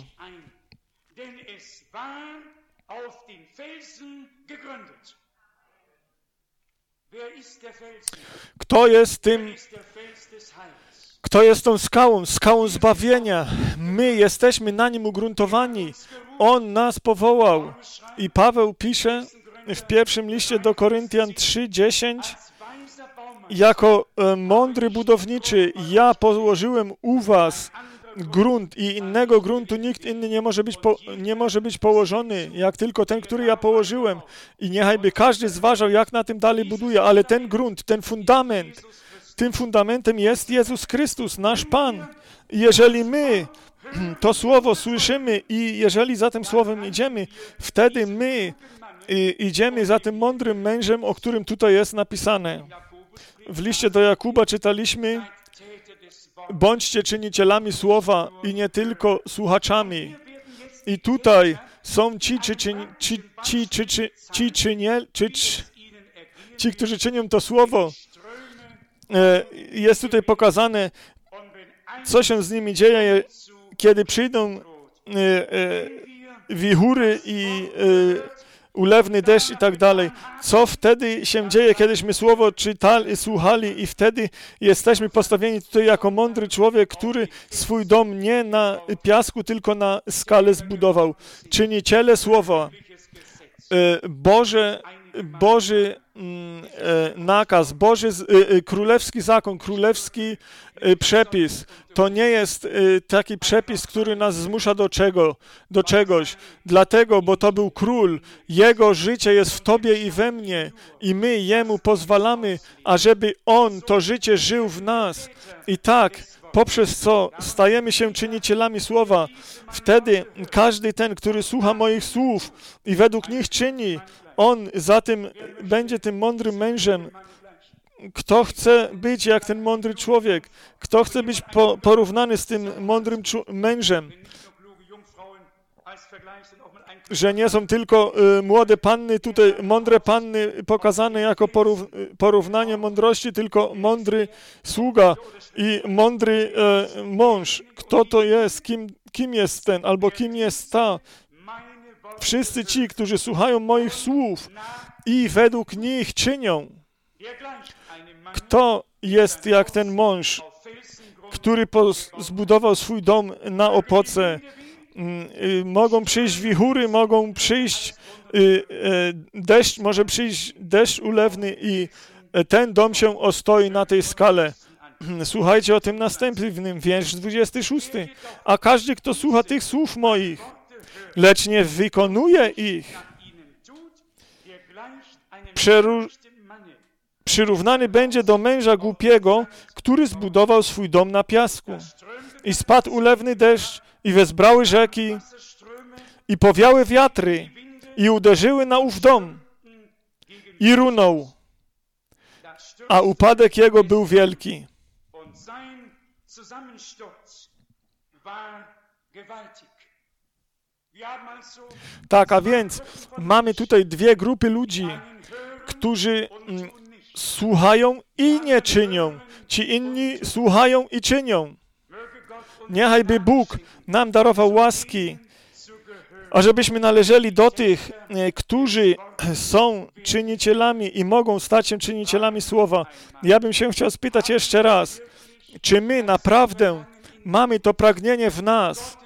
Kto jest tym, kto jest tą skałą, skałą zbawienia? My jesteśmy na nim ugruntowani. On nas powołał. I Paweł pisze w pierwszym liście do Koryntian trzy, dziesięć, jako e, mądry budowniczy ja położyłem u was grunt i innego gruntu nikt inny nie może być, po, nie może być położony, jak tylko ten, który ja położyłem. I niechajby każdy zważał, jak na tym dalej buduje, ale ten grunt, ten fundament, tym fundamentem jest Jezus Chrystus, nasz Pan. I jeżeli my to słowo słyszymy i jeżeli za tym słowem idziemy, wtedy my idziemy za tym mądrym mężem, o którym tutaj jest napisane. W liście do Jakuba czytaliśmy: bądźcie czynicielami słowa i nie tylko słuchaczami. I tutaj są ci, czy, czy, ci, ci, czy, czy, ci, czynie, czy, czy, ci, którzy czynią to słowo. Jest tutaj pokazane, co się z nimi dzieje, kiedy przyjdą wichury i ulewny deszcz i tak dalej. Co wtedy się dzieje, kiedyśmy słowo czytali, słuchali i wtedy jesteśmy postawieni tutaj jako mądry człowiek, który swój dom nie na piasku, tylko na skale zbudował. Czyniciele słowa. Boże Boży mm, nakaz, Boży y, królewski zakon, królewski y, przepis. To nie jest y, taki przepis, który nas zmusza do czego, do czegoś. Dlatego, bo to był król. Jego życie jest w tobie i we mnie i my jemu pozwalamy, ażeby on to życie żył w nas. I tak, poprzez co stajemy się czynicielami słowa. Wtedy każdy ten, który słucha moich słów i według nich czyni, on za tym będzie tym mądrym mężem. Kto chce być jak ten mądry człowiek? Kto chce być po, porównany z tym mądrym mężem? Że nie są tylko y, młode panny, tutaj mądre panny pokazane jako porów, porównanie mądrości, tylko mądry sługa i mądry y, mąż. Kto to jest? Kim, kim jest ten? Albo kim jest ta? Wszyscy ci, którzy słuchają moich słów i według nich czynią. Kto jest jak ten mąż, który zbudował swój dom na opoce? Mogą przyjść wichury, mogą przyjść deszcz, może przyjść deszcz ulewny i ten dom się ostoi na tej skale. Słuchajcie o tym następnym, wiersz dwudziesty szósty. A każdy, kto słucha tych słów moich, lecz nie wykonuje ich, przeru... przyrównany będzie do męża głupiego, który zbudował swój dom na piasku. I spadł ulewny deszcz, i wezbrały rzeki, i powiały wiatry, i uderzyły na ów dom, i runął, a upadek jego był wielki. Tak, a więc mamy tutaj dwie grupy ludzi, którzy mm, słuchają i nie czynią. Ci inni słuchają i czynią. Niechajby Bóg nam darował łaski, ażebyśmy należeli do tych, którzy są czynicielami i mogą stać się czynicielami słowa. Ja bym się chciał spytać jeszcze raz, czy my naprawdę mamy to pragnienie w nas,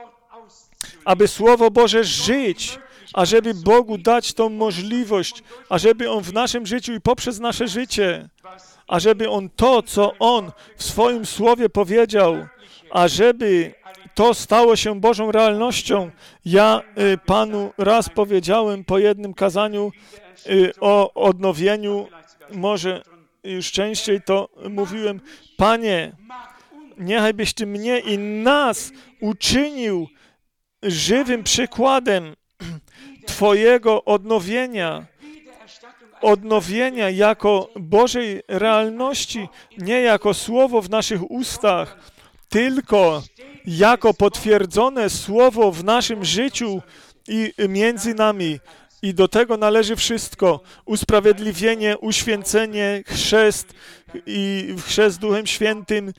aby Słowo Boże żyć, ażeby Bogu dać tą możliwość, ażeby On w naszym życiu i poprzez nasze życie, ażeby On to, co On w swoim Słowie powiedział, ażeby to stało się Bożą realnością. Ja y, Panu raz powiedziałem po jednym kazaniu y, o odnowieniu, może już częściej to mówiłem, Panie, niechajbyś Ty mnie i nas uczynił żywym przykładem Twojego odnowienia, odnowienia jako Bożej realności, nie jako słowo w naszych ustach, tylko jako potwierdzone słowo w naszym życiu i między nami. I do tego należy wszystko. Usprawiedliwienie, uświęcenie, chrzest i chrzest Duchem Świętym.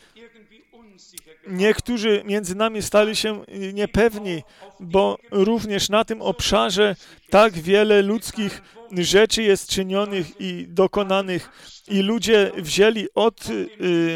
Niektórzy między nami stali się niepewni, bo również na tym obszarze tak wiele ludzkich rzeczy jest czynionych i dokonanych i ludzie wzięli od y,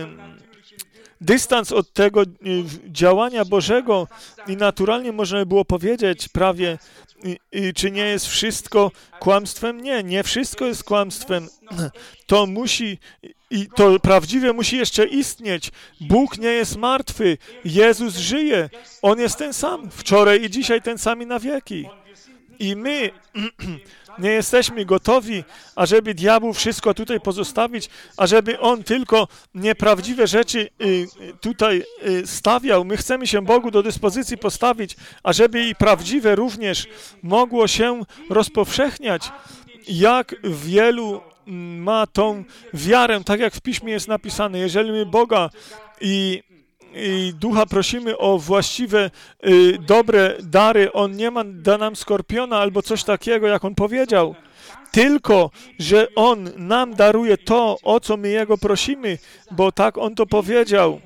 dystans od tego y, działania Bożego i naturalnie można by było powiedzieć prawie, y, y, czy nie jest wszystko kłamstwem? Nie, nie wszystko jest kłamstwem. To musi i to prawdziwie musi jeszcze istnieć. Bóg nie jest martwy. Jezus żyje. On jest ten sam. Wczoraj i dzisiaj ten sam i na wieki. I my nie jesteśmy gotowi, ażeby diabłu wszystko tutaj pozostawić, ażeby on tylko nieprawdziwe rzeczy tutaj stawiał. My chcemy się Bogu do dyspozycji postawić, ażeby i prawdziwe również mogło się rozpowszechniać. Jak wielu ma tą wiarę, tak jak w Piśmie jest napisane. Jeżeli my Boga i, i Ducha prosimy o właściwe, y, dobre dary, On nie ma, da nam skorpiona albo coś takiego, jak On powiedział. Tylko, że On nam daruje to, o co my Jego prosimy, bo tak On to powiedział.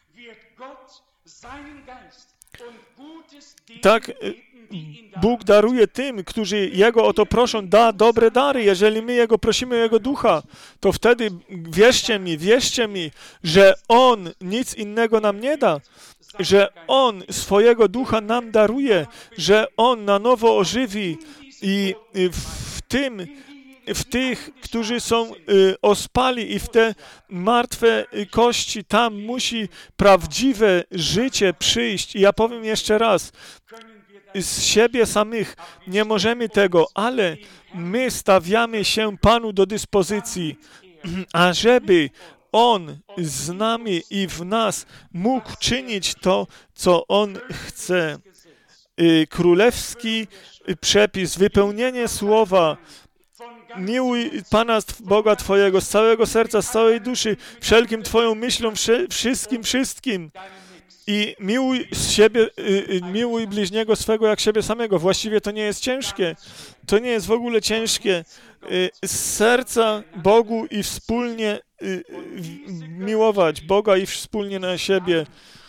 Tak, y, Bóg daruje tym, którzy Jego o to proszą, da dobre dary. Jeżeli my Jego prosimy o Jego Ducha, to wtedy wierzcie mi, wierzcie mi, że On nic innego nam nie da, że On swojego Ducha nam daruje, że On na nowo ożywi i w tym w tych, którzy są y, ospali i w te martwe y, kości, tam musi prawdziwe życie przyjść. I ja powiem jeszcze raz, z siebie samych nie możemy tego, ale my stawiamy się Panu do dyspozycji, ażeby On z nami i w nas mógł czynić to, co On chce. Y, królewski przepis, wypełnienie słowa. Miłuj Pana Boga Twojego z całego serca, z całej duszy, wszelkim Twoją myślą, wszystkim, wszystkim. I miłuj z siebie, y, miłuj bliźniego swego jak siebie samego. Właściwie to nie jest ciężkie. To nie jest w ogóle ciężkie. Y, z serca Bogu i wspólnie y, miłować Boga i wspólnie na siebie.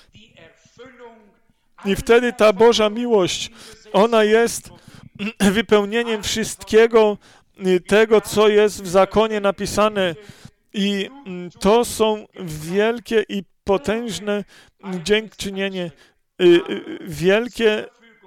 I wtedy ta Boża miłość, ona jest wypełnieniem wszystkiego tego, co jest w zakonie napisane. I to są wielkie i potężne dziękczynienie. Wielkie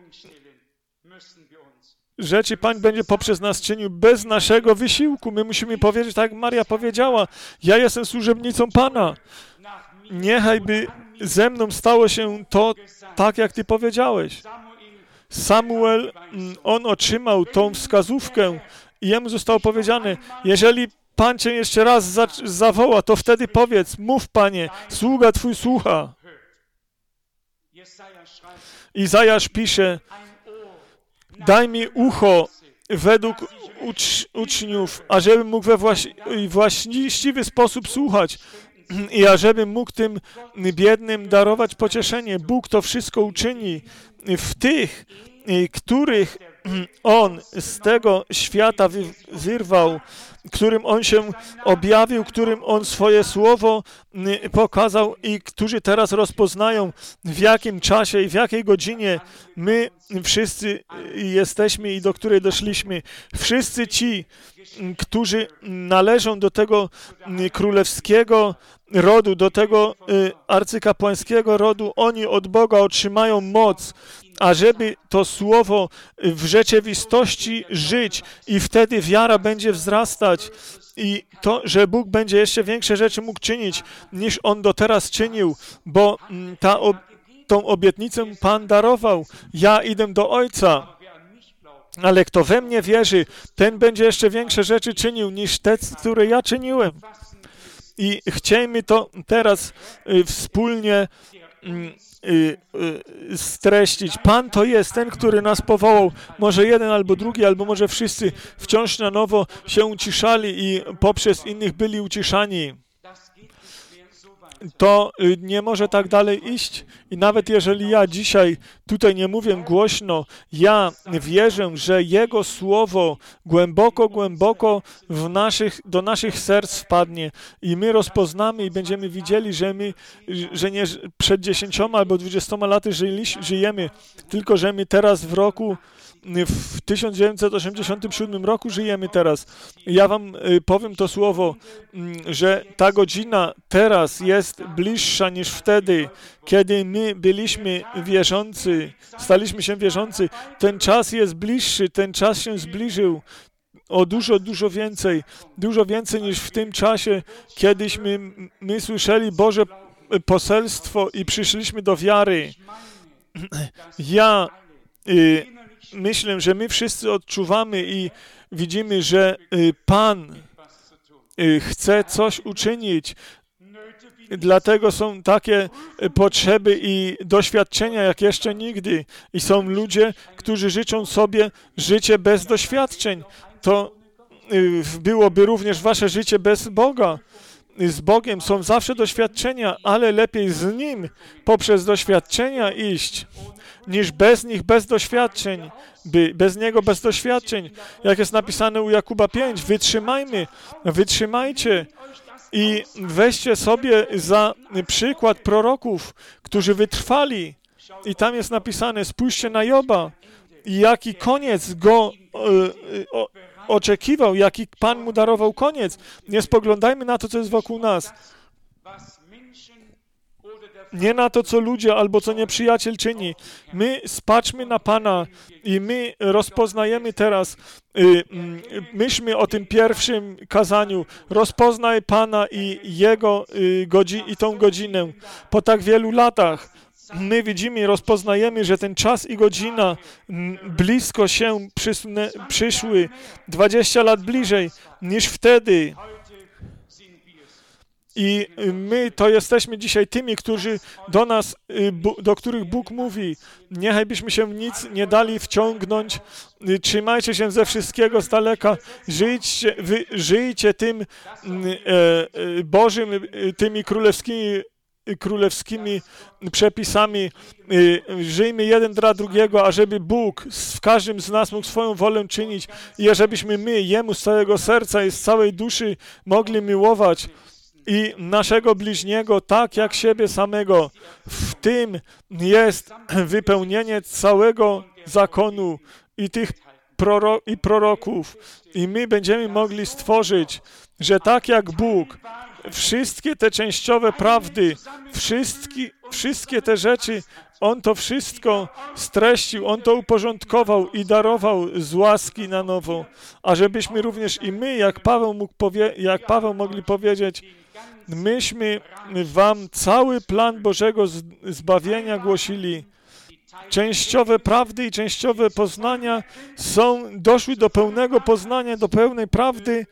rzeczy Pan będzie poprzez nas czynił bez naszego wysiłku. My musimy powiedzieć, tak jak Maria powiedziała, ja jestem służebnicą Pana. Niechaj by ze mną stało się to tak, jak Ty powiedziałeś. Samuel, on otrzymał tą wskazówkę i jemu zostało powiedziane, jeżeli Pan Cię jeszcze raz za, zawoła, to wtedy powiedz, mów Panie, sługa Twój słucha. Izajasz pisze, daj mi ucho według ucz, uczniów, ażebym mógł we właś, właściwy sposób słuchać i ażebym mógł tym biednym darować pocieszenie. Bóg to wszystko uczyni w tych, których On z tego świata wyrwał, którym On się objawił, którym On swoje słowo pokazał i którzy teraz rozpoznają, w jakim czasie i w jakiej godzinie my wszyscy jesteśmy i do której doszliśmy. Wszyscy ci, którzy należą do tego królewskiego rodu, do tego arcykapłańskiego rodu, oni od Boga otrzymają moc, ażeby to słowo w rzeczywistości żyć i wtedy wiara będzie wzrastać i to, że Bóg będzie jeszcze większe rzeczy mógł czynić, niż On do teraz czynił, bo ta, tą obietnicę Pan darował. Ja idę do Ojca, ale kto we mnie wierzy, ten będzie jeszcze większe rzeczy czynił, niż te, które ja czyniłem. I chciejmy to teraz y, wspólnie y, y, y, streścić. Pan to jest ten, który nas powołał. Może jeden albo drugi, albo może wszyscy wciąż na nowo się uciszali i poprzez innych byli uciszani. To nie może tak dalej iść. I nawet jeżeli ja dzisiaj tutaj nie mówię głośno, ja wierzę, że Jego Słowo głęboko, głęboko w naszych, do naszych serc wpadnie i my rozpoznamy i będziemy widzieli, że my, że nie przed dziesięcioma albo dwudziestoma laty żyli, żyjemy, tylko że my teraz w roku w tysiąc dziewięćset osiemdziesiątym siódmym roku żyjemy teraz. Ja wam powiem to słowo, że ta godzina teraz jest bliższa niż wtedy, kiedy my byliśmy wierzący, staliśmy się wierzący. Ten czas jest bliższy, ten czas się zbliżył o dużo, dużo więcej. Dużo więcej niż w tym czasie, kiedyśmy my słyszeli Boże poselstwo i przyszliśmy do wiary. Ja y, myślę, że my wszyscy odczuwamy i widzimy, że y, Pan y, chce coś uczynić. Dlatego są takie potrzeby i doświadczenia jak jeszcze nigdy. I są ludzie, którzy życzą sobie życie bez doświadczeń. To y, byłoby również wasze życie bez Boga. Z Bogiem są zawsze doświadczenia, ale lepiej z Nim poprzez doświadczenia iść, niż bez nich, bez doświadczeń, by bez Niego bez doświadczeń. Jak jest napisane u Jakuba pięć, wytrzymajmy, wytrzymajcie i weźcie sobie za przykład proroków, którzy wytrwali. I tam jest napisane, spójrzcie na Joba i jaki koniec go y, o, oczekiwał, jaki Pan mu darował koniec. Nie spoglądajmy na to, co jest wokół nas. Nie na to, co ludzie albo co nieprzyjaciel czyni. My spatrzmy na Pana i my rozpoznajemy teraz, y, myślmy o tym pierwszym kazaniu. Rozpoznaj Pana i Jego y, godzi- i tą godzinę. Po tak wielu latach my widzimy i rozpoznajemy, że ten czas i godzina blisko się przysunę, przyszły, dwadzieścia lat bliżej niż wtedy. I my to jesteśmy dzisiaj tymi, którzy do nas, do których Bóg mówi, niechaj byśmy się w nic nie dali wciągnąć, trzymajcie się ze wszystkiego z daleka, żyjcie, wy, żyjcie tym e, Bożym, tymi królewskimi królewskimi przepisami, żyjmy jeden dla drugiego, ażeby Bóg w każdym z nas mógł swoją wolę czynić i ażebyśmy my Jemu z całego serca i z całej duszy mogli miłować i naszego bliźniego tak jak siebie samego. W tym jest wypełnienie całego zakonu i tych proro- i proroków. I my będziemy mogli stworzyć, że tak jak Bóg wszystkie te częściowe prawdy, wszystkie, wszystkie te rzeczy, On to wszystko streścił, On to uporządkował i darował z łaski na nowo. A żebyśmy również i my, jak Paweł mógł powie, jak Paweł mogli powiedzieć, myśmy wam cały plan Bożego zbawienia głosili. Częściowe prawdy i częściowe poznania są, doszły do pełnego poznania, do pełnej prawdy.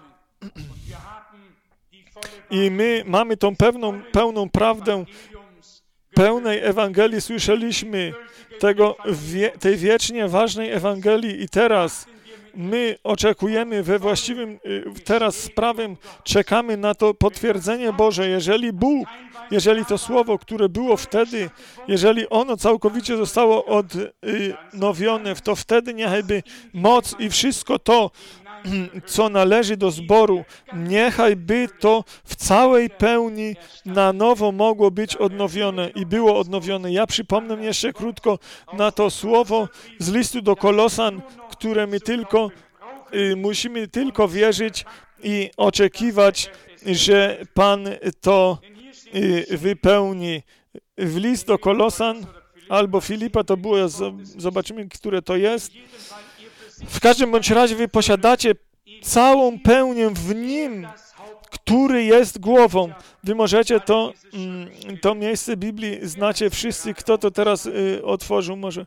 I my mamy tą pewną, pełną prawdę, pełnej Ewangelii, słyszeliśmy tego, wie, tej wiecznie ważnej Ewangelii i teraz my oczekujemy we właściwym, teraz prawem, czekamy na to potwierdzenie Boże. Jeżeli Bóg, jeżeli to Słowo, które było wtedy, jeżeli ono całkowicie zostało odnowione, to wtedy niechajby moc i wszystko to, co należy do zboru, niechaj by to w całej pełni na nowo mogło być odnowione i było odnowione. Ja przypomnę jeszcze krótko na to słowo z listu do Kolosan, które my tylko y, musimy tylko wierzyć i oczekiwać, że Pan to y, wypełni. W list do Kolosan albo Filipa to było, zobaczymy, które to jest. W każdym bądź razie wy posiadacie całą pełnię w Nim, który jest głową. Wy możecie to, to miejsce Biblii, znacie wszyscy, kto to teraz y, otworzył może.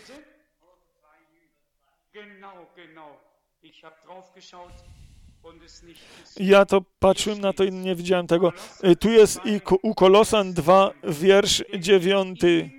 Ja to patrzyłem na to i nie widziałem tego. Y, tu jest i u Kolosan dwa, wiersz dziewiąty.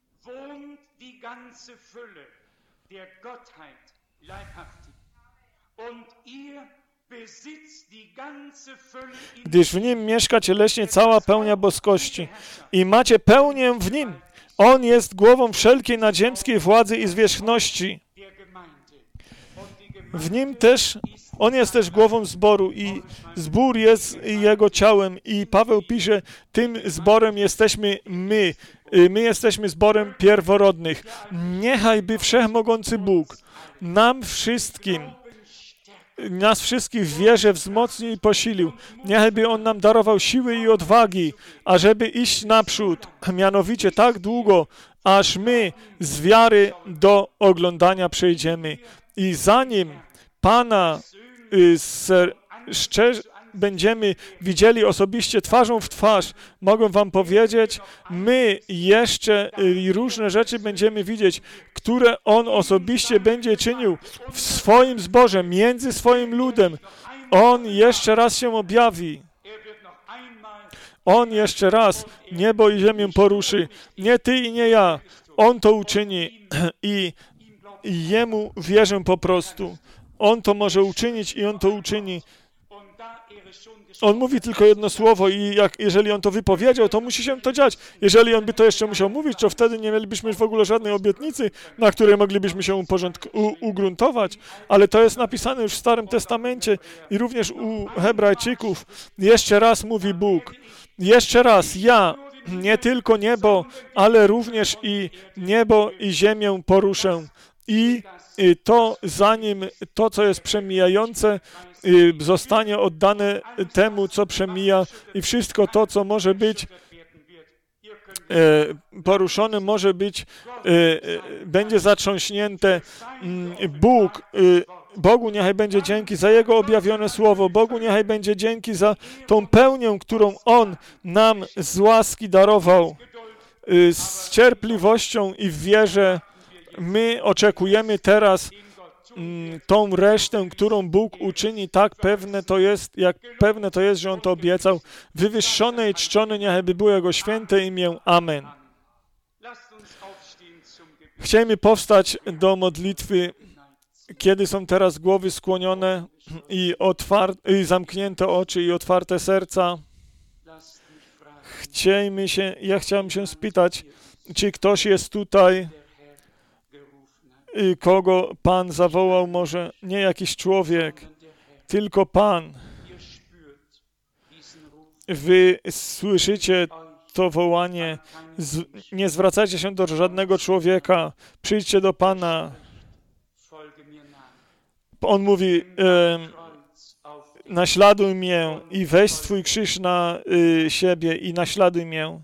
Gdyż w Nim mieszka cieleśnie cała pełnia boskości i macie pełnię w Nim. On jest głową wszelkiej nadziemskiej władzy i zwierzchności. W Nim też, On jest też głową zboru i zbór jest Jego ciałem. I Paweł pisze, tym zborem jesteśmy my. My jesteśmy zborem pierworodnych. Niechaj by Wszechmogący Bóg nam wszystkim, nas wszystkich w wierze wzmocnił i posilił. Niechaj by On nam darował siły i odwagi, ażeby iść naprzód, mianowicie tak długo, aż my z wiary do oglądania przejdziemy. I zanim Pana y, ser, szczerze będziemy widzieli osobiście twarzą w twarz, mogę wam powiedzieć, my jeszcze y, różne rzeczy będziemy widzieć, które On osobiście będzie czynił w swoim zborze, między swoim ludem. On jeszcze raz się objawi. On jeszcze raz niebo i ziemię poruszy. Nie ty i nie ja. On to uczyni i, i Jemu wierzę po prostu. On to może uczynić i On to uczyni. On mówi tylko jedno słowo i jak, jeżeli On to wypowiedział, to musi się to dziać. Jeżeli On by to jeszcze musiał mówić, to wtedy nie mielibyśmy w ogóle żadnej obietnicy, na której moglibyśmy się uporządk- u- ugruntować. Ale to jest napisane już w Starym Testamencie i również u Hebrajczyków. Jeszcze raz mówi Bóg. Jeszcze raz ja, nie tylko niebo, ale również i niebo i ziemię poruszę. I to zanim to, co jest przemijające, zostanie oddane temu, co przemija i wszystko to, co może być, poruszone, może być, będzie zatrząśnięte. Bóg, Bogu niechaj będzie dzięki za Jego objawione słowo. Bogu niechaj będzie dzięki za tą pełnię, którą On nam z łaski darował. Z cierpliwością i w wierze my oczekujemy teraz tą resztę, którą Bóg uczyni, tak pewne to jest, jak pewne to jest, że On to obiecał. Wywyższone i czczone niechaj by było Jego święte imię. Amen. Chcielibyśmy powstać do modlitwy, kiedy są teraz głowy skłonione i, otwarte, i zamknięte oczy i otwarte serca. Chcielibyśmy się, ja chciałem się spytać, czy ktoś jest tutaj, kogo Pan zawołał, może nie jakiś człowiek, tylko Pan. Wy słyszycie to wołanie, z, nie zwracajcie się do żadnego człowieka, przyjdźcie do Pana. On mówi, e, naśladuj mnie i weź swój krzyż na y, siebie i naśladuj mnie.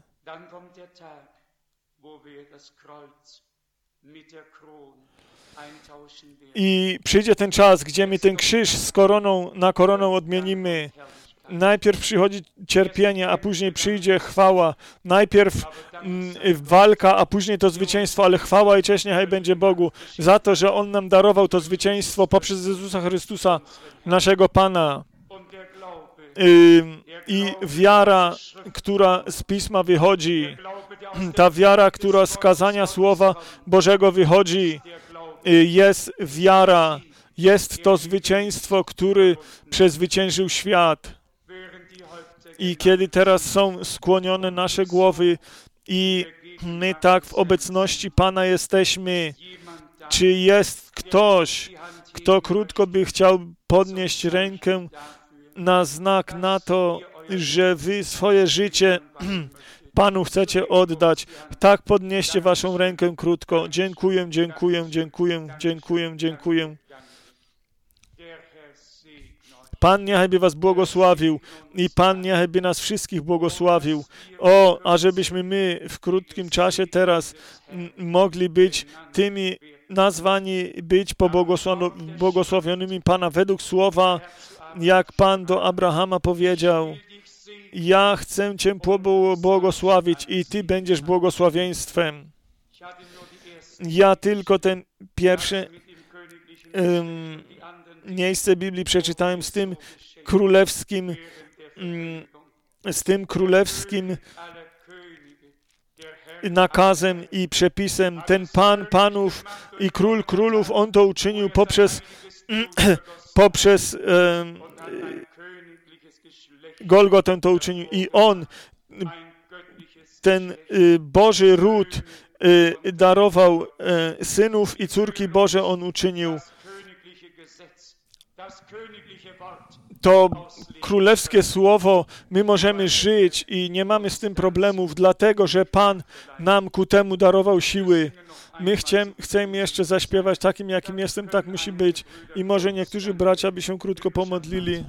I przyjdzie ten czas, gdzie my ten krzyż z koroną na koronę odmienimy. Najpierw przychodzi cierpienie, a później przyjdzie chwała. Najpierw mm, walka, a później to zwycięstwo, ale chwała i cześć niechaj będzie Bogu za to, że On nam darował to zwycięstwo poprzez Jezusa Chrystusa, naszego Pana. Yy, I wiara, która z Pisma wychodzi, ta wiara, która z kazania Słowa Bożego wychodzi, yy, jest wiara, jest to zwycięstwo, które przezwyciężył świat. I kiedy teraz są skłonione nasze głowy i my tak w obecności Pana jesteśmy, czy jest ktoś, kto krótko by chciał podnieść rękę na znak na to, że wy swoje życie Panu chcecie oddać? Tak, podnieście waszą rękę krótko. Dziękuję, dziękuję, dziękuję, dziękuję, dziękuję. Pan niechaj by was błogosławił i Pan niechaj by nas wszystkich błogosławił. O, ażebyśmy my w krótkim czasie teraz mogli być tymi nazwani, być pobłogosławionymi Pana według słowa, jak Pan do Abrahama powiedział: ja chcę Cię błogosławić i Ty będziesz błogosławieństwem. Ja tylko ten pierwszy um, miejsce Biblii przeczytałem z tym królewskim, um, z tym królewskim nakazem i przepisem. Ten Pan Panów i Król Królów, On to uczynił poprzez, poprzez um, Golgotę to uczynił i On, ten y, Boży ród y, darował y, synów i córki Boże On uczynił. To królewskie słowo, my możemy żyć i nie mamy z tym problemów, dlatego, że Pan nam ku temu darował siły. My chcemy, chcemy jeszcze zaśpiewać takim, jakim jestem, tak musi być. I może niektórzy bracia by się krótko pomodlili.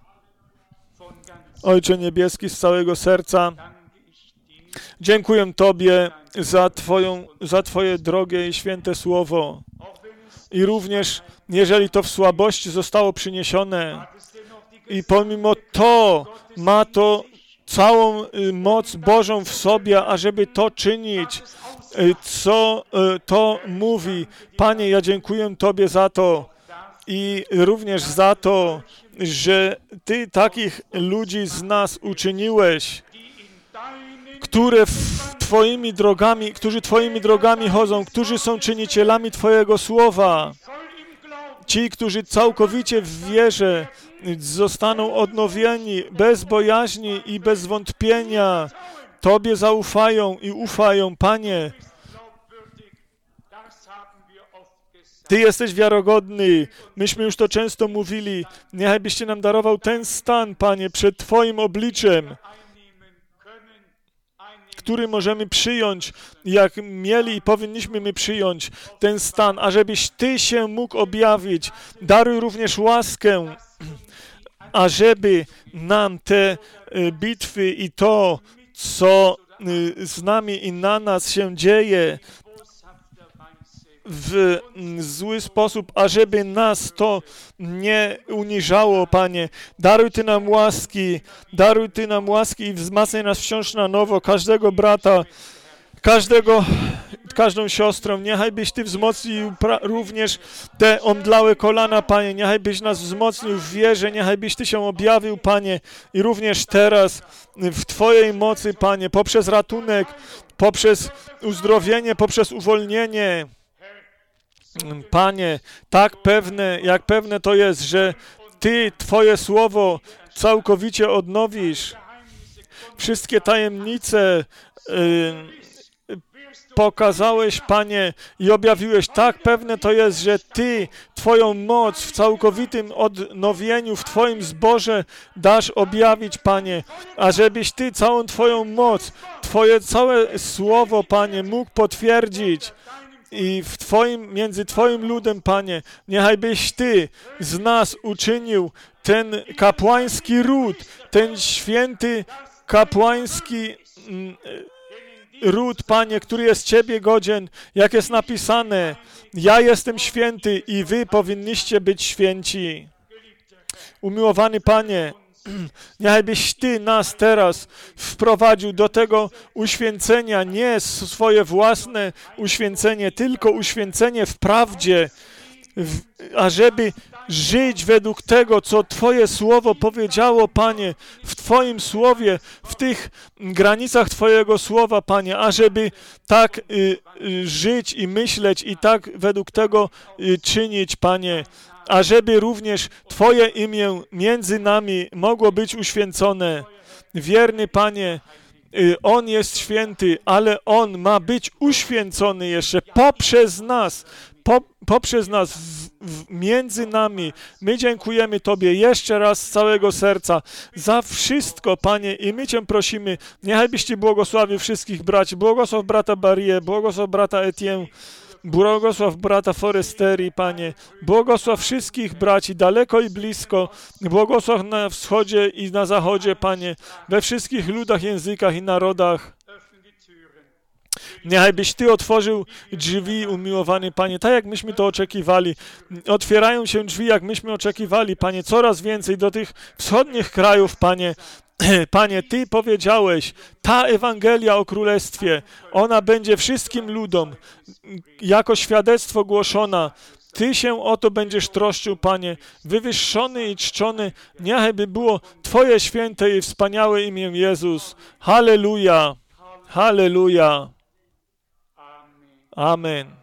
Ojcze Niebieski, z całego serca dziękuję Tobie za, Twoją, za Twoje drogie i święte słowo. I również, jeżeli to w słabości zostało przyniesione i pomimo to ma to całą moc Bożą w sobie, ażeby to czynić, co to mówi. Panie, ja dziękuję Tobie za to i również za to, że Ty takich ludzi z nas uczyniłeś, które w Twoimi drogami, którzy Twoimi drogami chodzą, którzy są czynicielami Twojego słowa. Ci, którzy całkowicie w wierze zostaną odnowieni, bez bojaźni i bez wątpienia. Tobie zaufają i ufają, Panie. Ty jesteś wiarogodny. Myśmy już to często mówili. Niechaj byście nam darował ten stan, Panie, przed Twoim obliczem, który możemy przyjąć, jak mieli i powinniśmy my przyjąć ten stan, ażebyś Ty się mógł objawić. Daruj również łaskę, ażeby nam te bitwy i to, co z nami i na nas się dzieje w zły sposób, ażeby nas to nie uniżało, Panie. Daruj Ty nam łaski, daruj Ty nam łaski i wzmacniaj nas wciąż na nowo, każdego brata, każdego, każdą siostrą. Niechaj byś Ty wzmocnił również te omdlałe kolana, Panie. Niechaj byś nas wzmocnił w wierze, niechaj byś Ty się objawił, Panie. I również teraz w Twojej mocy, Panie, poprzez ratunek, poprzez uzdrowienie, poprzez uwolnienie. Panie, tak pewne, jak pewne to jest, że Ty, Twoje słowo całkowicie odnowisz. Wszystkie tajemnice yy, pokazałeś, Panie, i objawiłeś. Tak pewne to jest, że Ty, Twoją moc w całkowitym odnowieniu, w Twoim zborze dasz objawić, Panie, a żebyś Ty całą Twoją moc, Twoje całe słowo, Panie, mógł potwierdzić. I w Twoim, między Twoim ludem, Panie, niechaj byś Ty z nas uczynił ten kapłański ród, ten święty kapłański mm, ród, Panie, który jest Ciebie godzien, jak jest napisane, ja jestem święty i Wy powinniście być święci. Umiłowany Panie, niechaj byś Ty nas teraz wprowadził do tego uświęcenia, nie swoje własne uświęcenie, tylko uświęcenie w prawdzie, w, ażeby żyć według tego, co Twoje Słowo powiedziało, Panie, w Twoim Słowie, w tych granicach Twojego Słowa, Panie, ażeby tak y, y, żyć i myśleć i tak według tego y, czynić, Panie, ażeby również Twoje imię między nami mogło być uświęcone. Wierny Panie, On jest święty, ale On ma być uświęcony jeszcze poprzez nas, po, poprzez nas, w, w, między nami. My dziękujemy Tobie jeszcze raz z całego serca za wszystko, Panie, i my Cię prosimy, niechaj byś Ci błogosławił wszystkich braci, błogosław brata Barię, błogosław brata Etienne, błogosław brata Foresteri, Panie. Błogosław wszystkich braci, daleko i blisko. Błogosław na wschodzie i na zachodzie, Panie. We wszystkich ludach, językach i narodach. Niechaj byś Ty otworzył drzwi, umiłowany Panie, tak jak myśmy to oczekiwali. Otwierają się drzwi, jak myśmy oczekiwali, Panie, coraz więcej do tych wschodnich krajów, Panie. Panie, Ty powiedziałeś, ta Ewangelia o Królestwie, ona będzie wszystkim ludom jako świadectwo głoszona. Ty się o to będziesz troszczył, Panie, wywyższony i czczony, niechaj by było Twoje święte i wspaniałe imię Jezus. Halleluja, halleluja. Amen.